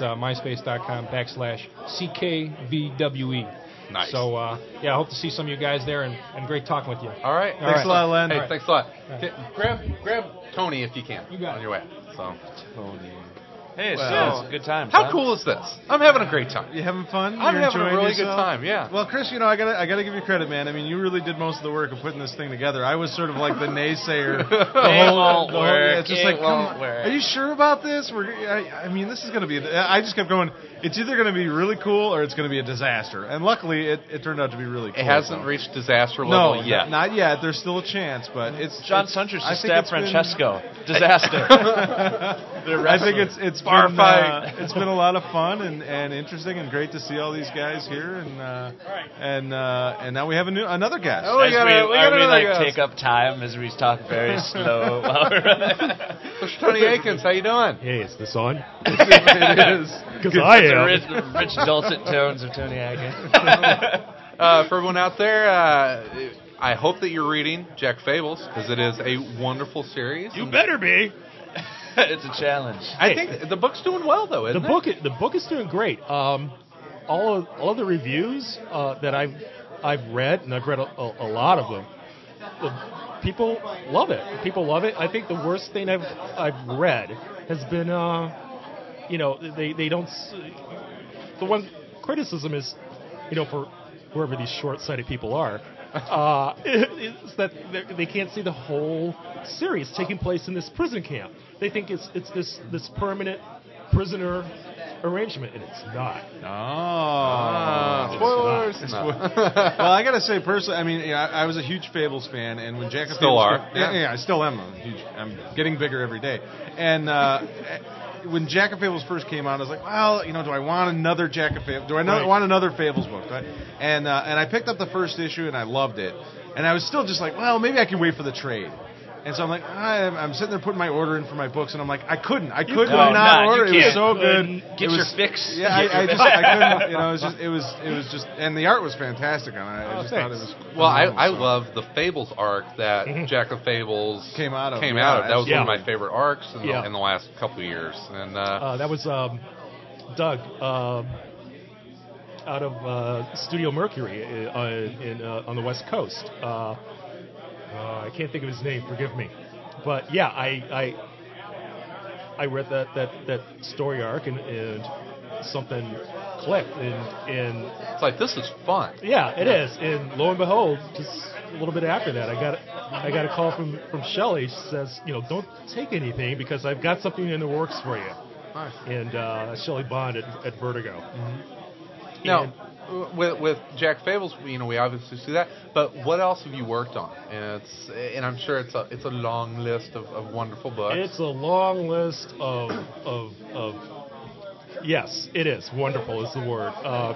myspace.com/CKVWE. Nice. So, I hope to see some of you guys there, and great talking with you. All right. Thanks a lot, Len. Hey, thanks a lot. Okay, grab Tony if you can. You got on your way. So. Tony. Hey, it's good time. How cool is this? I'm having a great time. You having fun? I'm You're having a enjoying really yourself? good time, yeah. Well, Chris, I gotta give you credit, man. I mean, you really did most of the work of putting this thing together. I was sort of like the naysayer. It's just like, are you sure about this? I mean, this is gonna be. I just kept going. It's either gonna be really cool or it's gonna be a disaster. And luckily, it turned out to be really cool. It hasn't reaced disaster level yet. Not yet. There's still a chance, but it's John Suntrich to stab Francesco. Disaster. I think it's bar been, fight. It's been a lot of fun and interesting and great to see all these guys here and now we have another guest. Oh, we take up time as we talk very slow. Mr. Tony Akins, how you doing? Hey, is this on? It is. Because I am. The rich dulcet tones of Tony Akins. For everyone out there, I hope that you're reading Jack Fables, because it is a wonderful series. You better be. It's a challenge. I think the book's doing well, though, isn't it? The book is doing great. All of the reviews that I've read, and I've read a lot of them, people love it. People love it. I think the worst thing I've read has been, they don't. The one criticism is, for whoever these short-sighted people are, is that they can't see the whole series taking place in this prison camp. They think it's this permanent prisoner arrangement, and it's not. Spoilers. Well, I gotta say personally, I mean, I was a huge Fables fan, and when Jack of Fables, I still am. I'm getting bigger every day, and when Jack of Fables first came out, I was like, well, do I want another Jack of Fables? Do I want another Fables book? And I picked up the first issue, and I loved it. And I was still just like, well, maybe I can wait for the trade. And so I'm like, I'm sitting there putting my order in for my books, and I'm like, I couldn't not order. It was so good. Get your fix. Yeah, I couldn't. It was just, and the art was fantastic on it. I just thought it was. Well, I love the Fables arc that Jack of Fables came out of. That was one of my favorite arcs in the last couple of years. And that was Doug out of Studio Mercury on the West Coast. I can't think of his name. Forgive me, but yeah, I read that story arc and something clicked and it's like, this is fun. Yeah, it is. And lo and behold, just a little bit after that, I got a call from Shelley. She says, don't take anything because I've got something in the works for you. Nice. And Shelley Bond at Vertigo. Mm-hmm. Now, with Jack Fables, we obviously see that. But what else have you worked on? And I'm sure it's a long list of wonderful books. It's a long list of yes, it is. Wonderful is the word.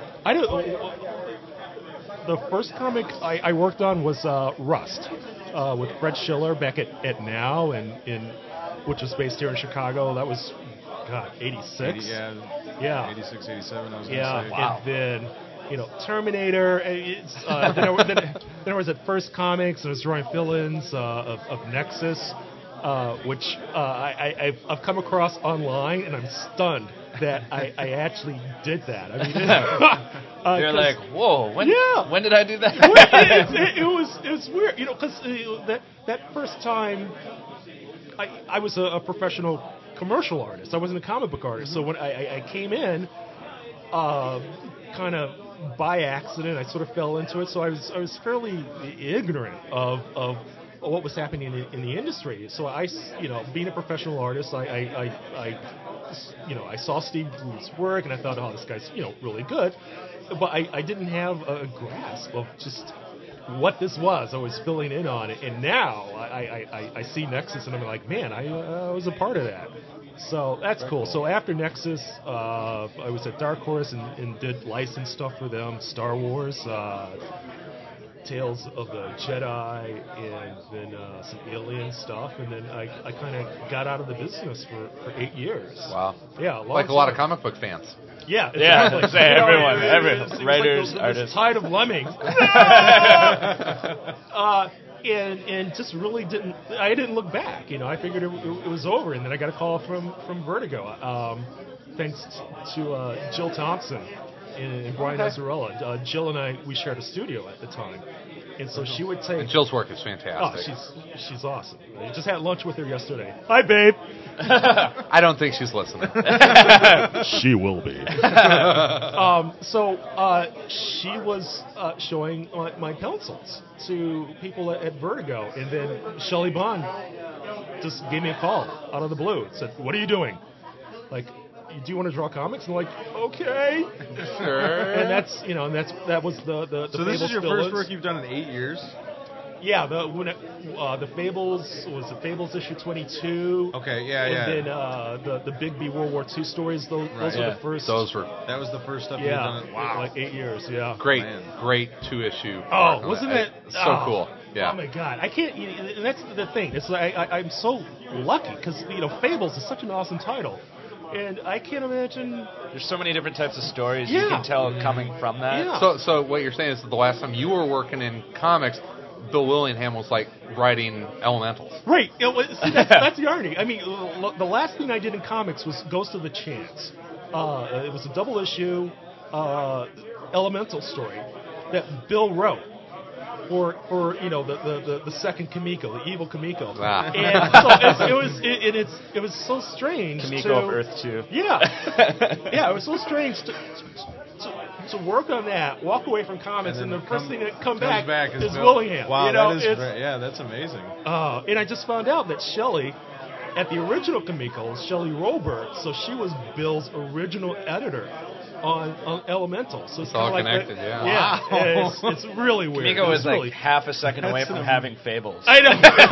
The first comic I worked on was Rust with Fred Schiller back at Now, which was based here in Chicago. That was 86. 86, 87. I was going to say. Wow. And then Terminator. Then I was at First Comics, and I was drawing fill-ins of Nexus. which I've come across online, and I'm stunned that I actually did that. I mean, you're like, whoa, when did I do that? it was weird, because that first time I was a professional commercial artist. I wasn't a comic book artist. So when I came in, kind of by accident, I sort of fell into it. So I was fairly ignorant of what was happening in the industry. So being a professional artist, I saw Steve Bluth's work, and I thought, oh, this guy's really good, but I didn't have a grasp of just what this was. I was filling in on it, and now I see Nexus, and I'm like, man, I was a part of that. So that's cool. So after Nexus, I was at Dark Horse and did licensed stuff for them, Star Wars, Tales of the Jedi, and then some Alien stuff, and then I kind of got out of the business for 8 years. Wow. Yeah, like a lot of comic book fans. Yeah, exactly. Everyone, writers, like artists. Tide of lemmings. And just really I didn't look back. I figured it was over, and then I got a call from Vertigo, thanks to Jill Thompson and Brian Azzarella. Jill and I, we shared a studio at the time. And so she would take... And Jill's work is fantastic. Oh, she's awesome. I just had lunch with her yesterday. Hi, babe. I don't think she's listening. She will be. So she was showing my pencils to people at Vertigo. And then Shelley Bond just gave me a call out of the blue and said, what are you doing? Like... Do you want to draw comics? And I'm like, okay, sure. And that was the. So this is your first work you've done in 8 years. Yeah, the Fables was the Fables issue 22. Okay, yeah. And then the Big B World War II stories. Those were the first. That was the first stuff you've done. Wow, like 8 years. Yeah. Great 2-issue. Oh, wasn't it so cool? Yeah. Oh my God, I can't. And that's the thing. It's like I'm so lucky because Fables is such an awesome title. And I can't imagine... There's so many different types of stories you can tell coming from that. Yeah. So what you're saying is that the last time you were working in comics, Bill Willingham was like writing Elementals. Right. See, that's the irony. I mean, the last thing I did in comics was Ghost of the Chance. It was a double issue Elemental story that Bill wrote. For the second Kimiko, the evil Kimiko, and so it was so strange. Kimiko of Earth 2. Yeah, it was so strange to work on that, walk away from comics, and the first thing that comes back is Willingham. Wow, that's amazing. And I just found out that Shelley, at the original Kimiko, Shelley Robert, so she was Bill's original editor on Elemental. So it's all like connected, Yeah, it's really weird. Kimiko was like half a second away from having Fables. I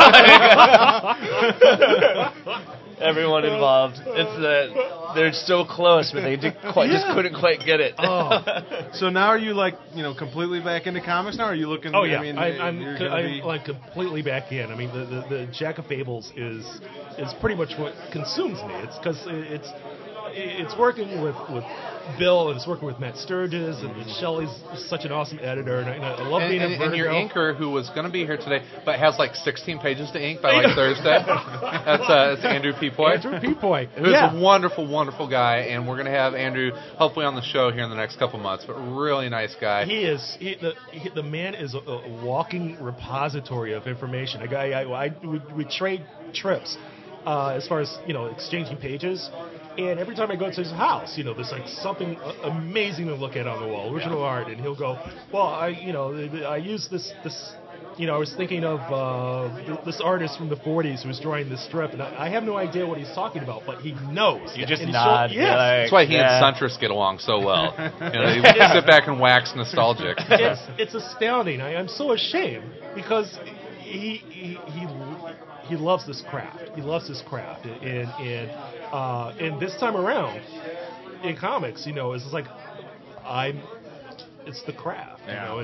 know. Everyone involved. They're so close, but they just couldn't quite get it. So now are you completely back into comics now? Or are you looking? Oh yeah, I'm like completely back in. I mean, the Jack of Fables is pretty much what consumes me. It's because it's working with Bill, and it's working with Matt Sturges, and Shelley's such an awesome editor, and I love being at Vertigo. And your inker, who was going to be here today, but has like 16 pages to ink by Thursday. That's Andrew Peapoy. Andrew Peapoy, who's a wonderful, wonderful guy, and we're going to have Andrew hopefully on the show here in the next couple months. But really nice guy. He is. The man is a walking repository of information. We trade trips as far as exchanging pages. And every time I go to his house, there's like something amazing to look at on the wall, original art, and he'll go, well, I use this. I was thinking of this artist from the 40s who was drawing this strip, and I have no idea what he's talking about, but he knows. You just nod. Yes. That's why he and Suntress get along so well. They sit back and wax nostalgic. It's astounding. I'm so ashamed because he loves this craft. He loves this craft, and this time around in comics, it's like it's the craft.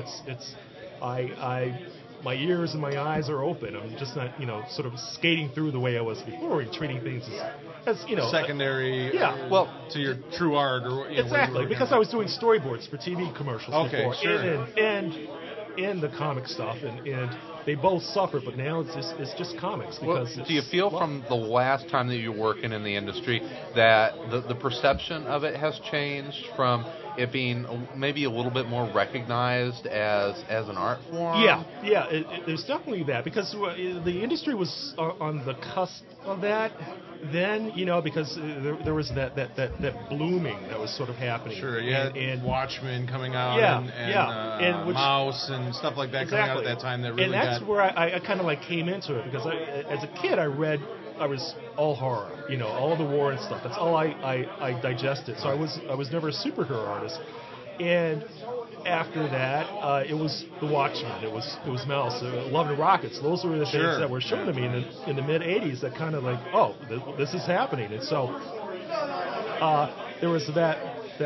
My ears and my eyes are open. I'm just not sort of skating through the way I was before, and treating things as secondary. To your true art, or exactly, because I was doing storyboards for TV commercials before. Sure. And in the comic stuff, and they both suffer. But now it's just comics because. Do you feel from the last time that you're working in the industry that the perception of it has changed from it being maybe a little bit more recognized as an art form? Yeah, there's definitely that, because the industry was on the cusp of that then, because there was that blooming that was sort of happening. Sure, and Watchmen coming out, and Mouse and stuff like that exactly. coming out at that time. That really that's where I kind of came into it, because as a kid I was all horror, all of the war and stuff. That's all I digested. So I was never a superhero artist. And after that, it was The Watchmen. It was Mouse, Love and Rockets. Those were the things that were shown to me in the mid '80s. That kind of this is happening. And so there was that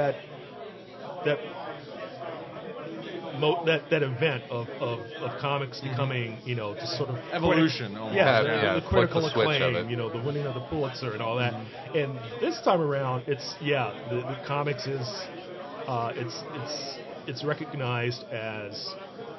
event of comics becoming, just sort of evolution. The critical acclaim, the winning of the Pulitzer and all that. And this time around, the comics is it's recognized as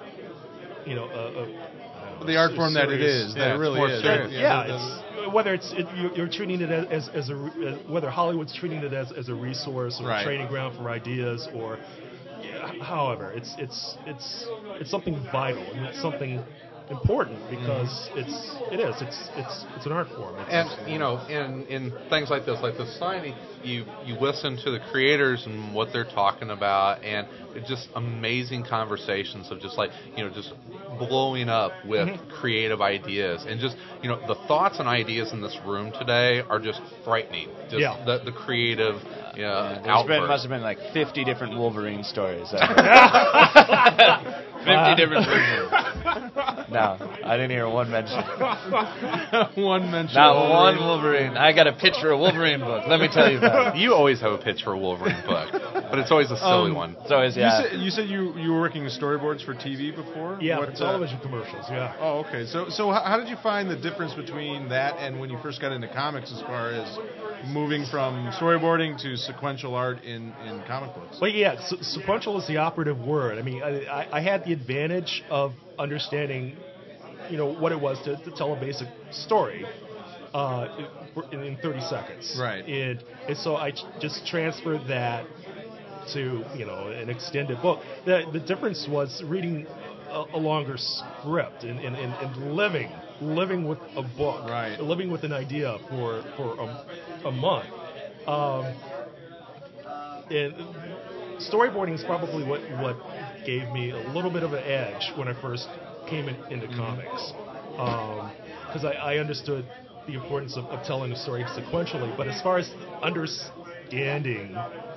the art form that it is. That it really is. Whether you're treating it as whether Hollywood's treating it as a resource or a training ground for ideas, or however, it's something vital, and it's something important, because it's an art form. In things like this, signing, you listen to the creators and what they're talking about, and it's just amazing conversations of just blowing up with creative ideas, and just the thoughts and ideas in this room today are just frightening. The creative must have been 50 different Wolverine stories. 50 different versions. No, I didn't hear one mention. One mention. Not one Wolverine. I got a picture of Wolverine book. Let me tell you that. You always have a picture of Wolverine book, but it's always a silly one. It's always, You said you were working with storyboards for TV before? Yeah, for television commercials. Yeah. Oh, okay. So how did you find the difference between that and when you first got into comics, as far as moving from storyboarding to sequential art in comic books? Well, sequential is the operative word. I mean, I had the advantage of understanding, what it was to tell a basic story in 30 seconds. Right. And so I just transferred that to, an extended book. The difference was reading a longer script and living with a book, living with an idea for a month. And storyboarding is probably what gave me a little bit of an edge when I first came into comics, because I understood the importance of telling a story sequentially. But as far as understanding,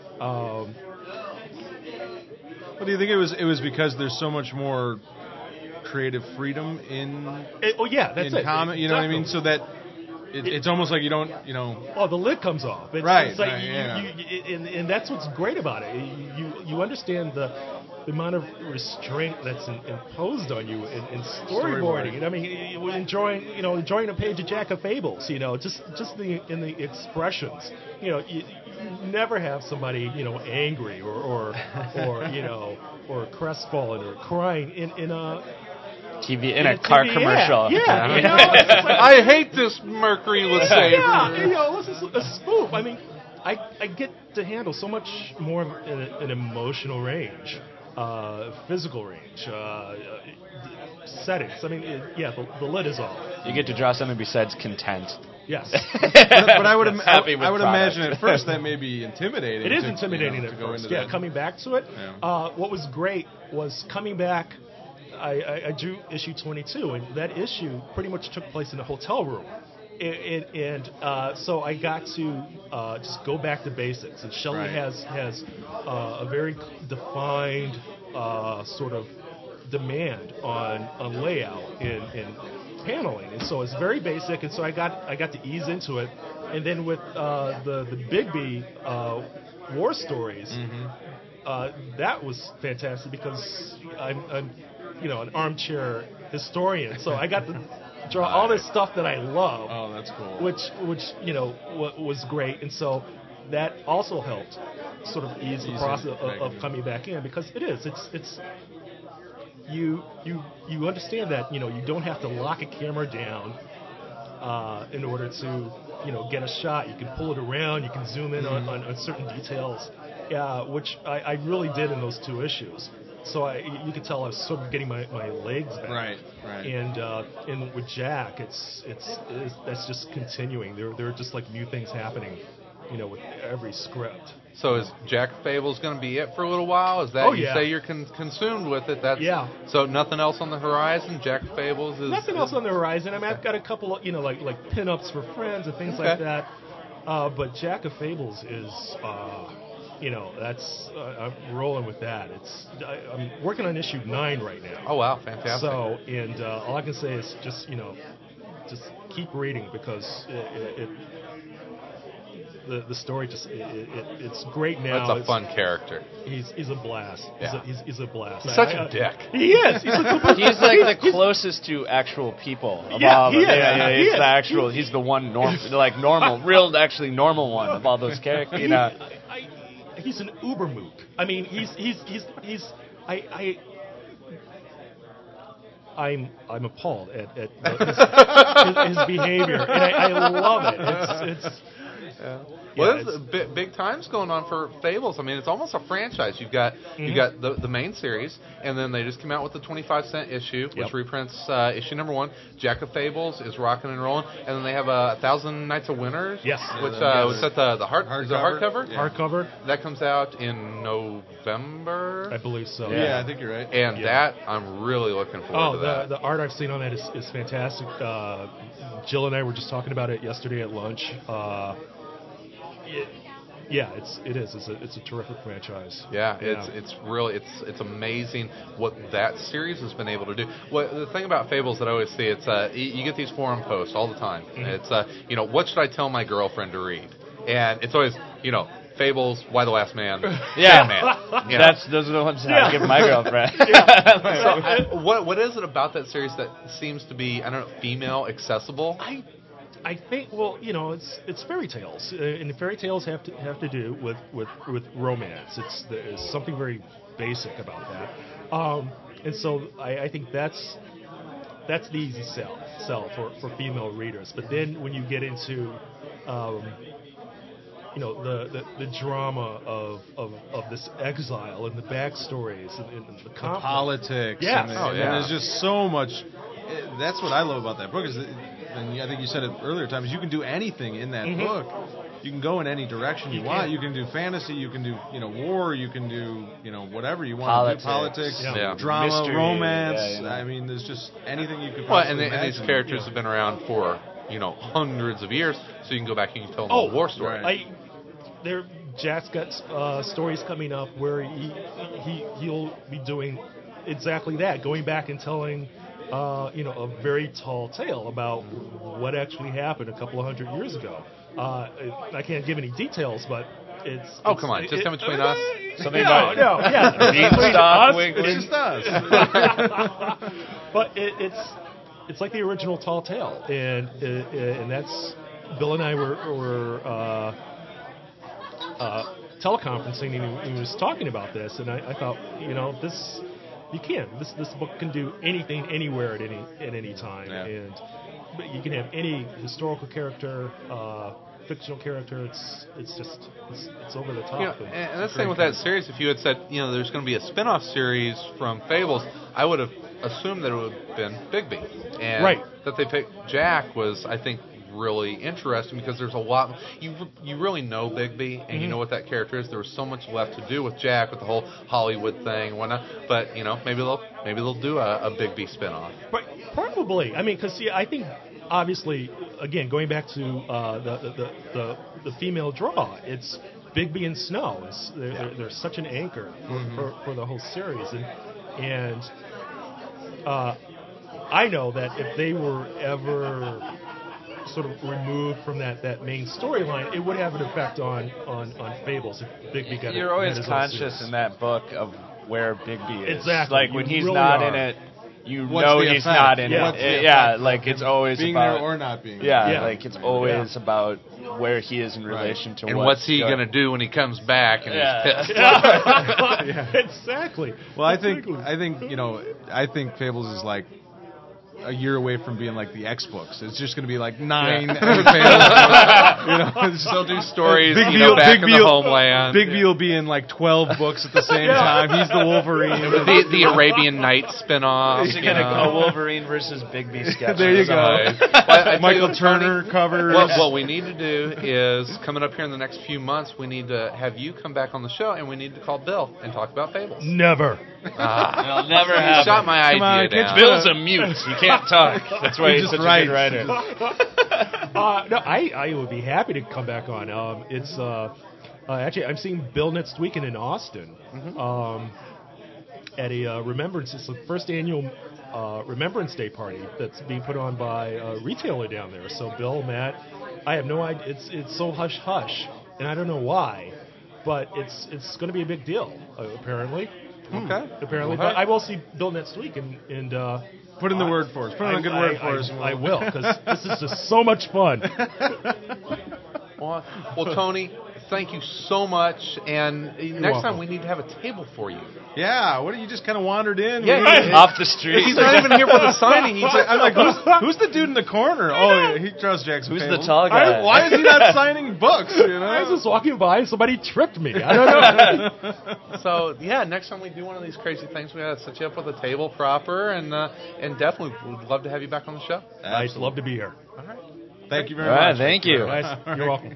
do you think it was because there's so much more creative freedom in comic? You know what I mean? So that it's almost like you don't, Oh, the lid comes off. It's like and that's what's great about it. You understand the amount of restraint that's imposed on you in storyboarding. And I mean, enjoying a page of Jack of Fables. Just in the expressions. You never have somebody angry or crestfallen or crying in a TV in a car commercial. I hate this Mercury LeSabre. This is a spoof. I mean, I get to handle so much more in an emotional range, physical range, settings. I mean, the lid is off. You get to draw something besides content. Yes. But I would imagine at first that may be intimidating. It is intimidating at first. Yeah, coming back to it. Yeah. What was great was coming back. I drew issue 22, and that issue pretty much took place in a hotel room. And so I got to just go back to basics. And Shelley has a very defined sort of demand on layout and paneling, and so it's very basic. And so I got to ease into it. And then with the Bigby war stories, that was fantastic, because I'm an armchair historian, so I got to draw all this stuff that I love. Oh, that's cool. Which was great, and so that also helped sort of ease the process of coming back in, because it's you understand that you don't have to lock a camera down in order to get a shot. You can pull it around. You can zoom in on certain details, which I really did in those 2 issues. So you could tell I was sort of getting my legs back. Right. And with Jack, that's just continuing. There are just like new things happening, with every script. So is Jack of Fables going to be it for a little while? Is that you say you're consumed with it? So nothing else on the horizon. Jack of Fables is nothing else on the horizon. I mean, I've got a couple of like pinups for friends and things like that. But Jack of Fables is. That's I'm rolling with that. I'm working on issue 9 right now. Oh wow, fantastic! So all I can say is just just keep reading because the story it's great now. That's a fun character. He's a blast. Yeah. He's a blast. He's such a dick. He is. He's like the closest to actual people of all of them. He's the actual. He's the one normal, real actually normal one of all those characters. He's an uber mook. I mean, I'm appalled at his behavior, and I love it. Well, there's big times going on for Fables. I mean, it's almost a franchise. You've got the main series, and then they just came out with the 25-cent issue, which reprints issue number 1. Jack of Fables is rocking and rolling, and then they have 1,000 Nights of Winters. Yes, which was that the hardcover? Yeah. Hardcover. That comes out in November, I believe so. Yeah, I think you're right. And that I'm really looking forward to that. The art I've seen on that is fantastic. Jill and I were just talking about it yesterday at lunch. It is. It's a terrific franchise. It's really it's amazing what that series has been able to do. The thing about Fables that I always see, it's you get these forum posts all the time. It's what should I tell my girlfriend to read? And it's always Fables, Why the Last Man, Sandman. Those are the ones that I give my girlfriend. So, what is it about that series that seems to be female accessible? I think it's fairy tales, and fairy tales have to do with romance. There's something very basic about that, and so I think that's the easy sell for female readers. But then when you get into the drama of this exile and the backstories and the politics, and there's just so much. That's what I love about that book and I think you said it earlier times, you can do anything in that book. You can go in any direction you want. You can do fantasy, you can do war, you can do whatever you want. Politics, drama, mystery, romance. I mean, there's just anything you could possibly imagine. And these characters have been around for hundreds of years, so you can go back and you can tell them a war story. Right. Jack's got stories coming up where he'll be doing exactly that, going back and telling a very tall tale about what actually happened a couple of 100 years ago. I can't give any details, but it's... Oh, come on. Just come between us? Something about... No, yeah. It's just us. But it's like the original tall tale. And that's... Bill and I were teleconferencing, and he was talking about this, and I thought, this... You can. This book can do anything, anywhere, at any time, and you can have any historical character, fictional character. It's over the top. And that's the thing with that series. If you had said, there's going to be a spin-off series from Fables, I would have assumed that it would have been Bigby, and that they picked Jack was, I think, really interesting because there's a lot. You really know Bigby, and you know what that character is. There was so much left to do with Jack, with the whole Hollywood thing and whatnot. But maybe they'll do a Bigby spinoff. But probably. I mean, because I think obviously, again, going back to the female draw, it's Bigby and Snow. They're such an anchor for the whole series, and I know that if they were ever sort of removed from that main storyline, it would have an effect on Fables if Bigby got You're always conscious in that book of where Bigby is. Exactly. Like when he's not in it, you What's know the he's effect? not in Yeah. it. Yeah, like it's always being about there or not being there. Yeah, like it's always about where he is in relation to and what's he going to do when he comes back and he's pissed. Exactly. Well, I think Fables is like a year away from being like the X books. It's just going to be like 9 Fables. They'll do stories, Big back in the homeland. Bigby will be in like 12 books at the same time. He's the Wolverine. The Arabian Nights spinoff. He's going to go Wolverine versus Bigby sketch. There you go. Michael Turner covers. What we need to do is, coming up here in the next few months, we need to have you come back on the show, and we need to call Bill and talk about Fables. Never. It'll never happen. You shot my idea down. Bill's a mute. He can't talk. That's why he's such a good writer. No, I would be happy to come back on. It's actually I'm seeing Bill next weekend in Austin at a remembrance. It's the first annual Remembrance Day party that's being put on by a retailer down there. So Bill, Matt, I have no idea. It's so hush hush, and I don't know why, but it's going to be a big deal apparently. Okay. Apparently, but I will see Bill next week and put in the word for us. Put in a good word for us. I will, because this is just so much fun. Well, Tony, thank you so much. And next time we need to have a table for you. Yeah, what, you just kind of wandered in? Yeah, off the street. He's not even here for the signing. I'm like, who's the dude in the corner? Oh, yeah, he trusts Jackson. Who's Fables. the tall guy? Why is he not signing books? I was just walking by and somebody tricked me. I don't know. So, yeah, next time we do one of these crazy things, we got to set you up with a table proper, and definitely would love to have you back on the show. I'd love to be here. All right. Thank you very much. Thank you. You're welcome.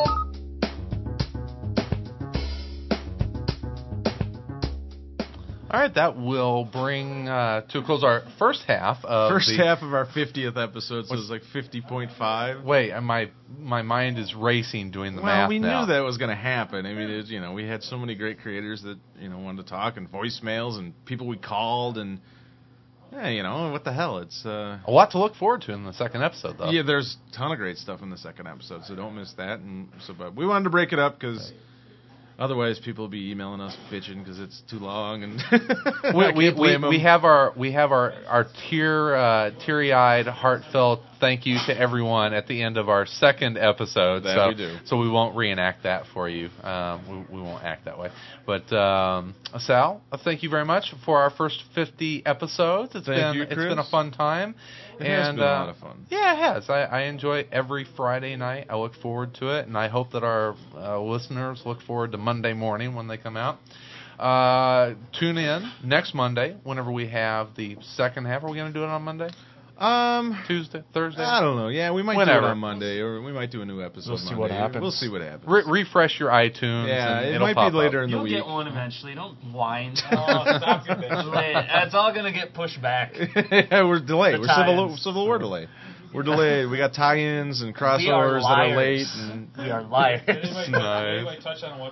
All right, that will bring to a close our first half of half of our 50th episode, so it's like 50.5. Wait, my mind is racing doing the math. Well, we now. knew that was going to happen. I mean, we had so many great creators that wanted to talk, and voicemails, and people we called, and what the hell? It's a lot to look forward to in the second episode, though. Yeah, there's a ton of great stuff in the second episode, so don't miss that. And so, but we wanted to break it up because. Otherwise, people will be emailing us bitching because it's too long, and we have our teary-eyed, heartfelt thank you to everyone at the end of our second episode. That we do. So we won't reenact that for you. We won't act that way. But Sal, thank you very much for our first 50 episodes. It's been a fun time. It has been a lot of fun. Yeah, it has. I enjoy every Friday night. I look forward to it, and I hope that our listeners look forward to Monday morning when they come out. Tune in next Monday whenever we have the second half. Are we going to do it on Monday? Tuesday, Thursday? I don't know. Yeah, we might do it on Monday, or we might do a new episode. We'll see what happens. We'll see what happens. Refresh your iTunes. Yeah, and it it'll might pop be later up. in the week. You'll get one eventually. Don't whine. Stop your bitch. That's all going to get pushed back. Yeah, we're delayed. The We're Civil War delayed. We're delayed. We got tie-ins and crossovers that are late. And we are liars. Did anybody touch on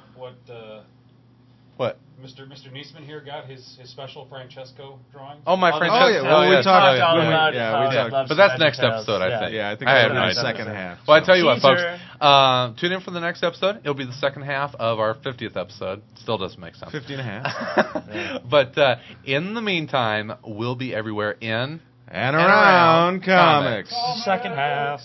what Mr. Niesman here got his special Francesco drawing? Oh, my Francesco. Oh, yeah. Well, we talked about we talked. But that's next episode, I think. Yeah, I think I it's have the second half. Well, I tell you what, folks. Tune in for the next episode. It'll be the second half of our 50th episode. Still doesn't make sense. 50 and a half. But in the meantime, we'll be everywhere in and around comics. Second half.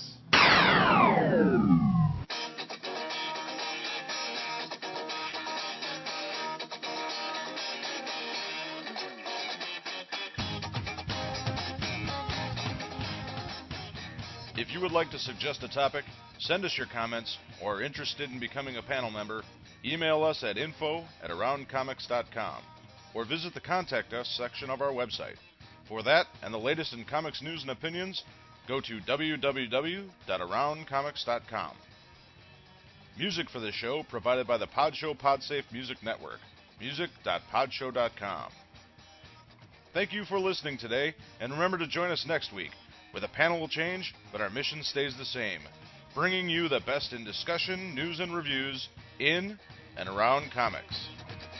If you would like to suggest a topic, send us your comments, or are interested in becoming a panel member, email us at info@aroundcomics.com or visit the Contact Us section of our website. For that and the latest in comics news and opinions, go to www.aroundcomics.com. Music for this show provided by the Podshow Podsafe Music Network, music.podshow.com. Thank you for listening today, and remember to join us next week, where the panel will change, but our mission stays the same, bringing you the best in discussion, news, and reviews in and around comics.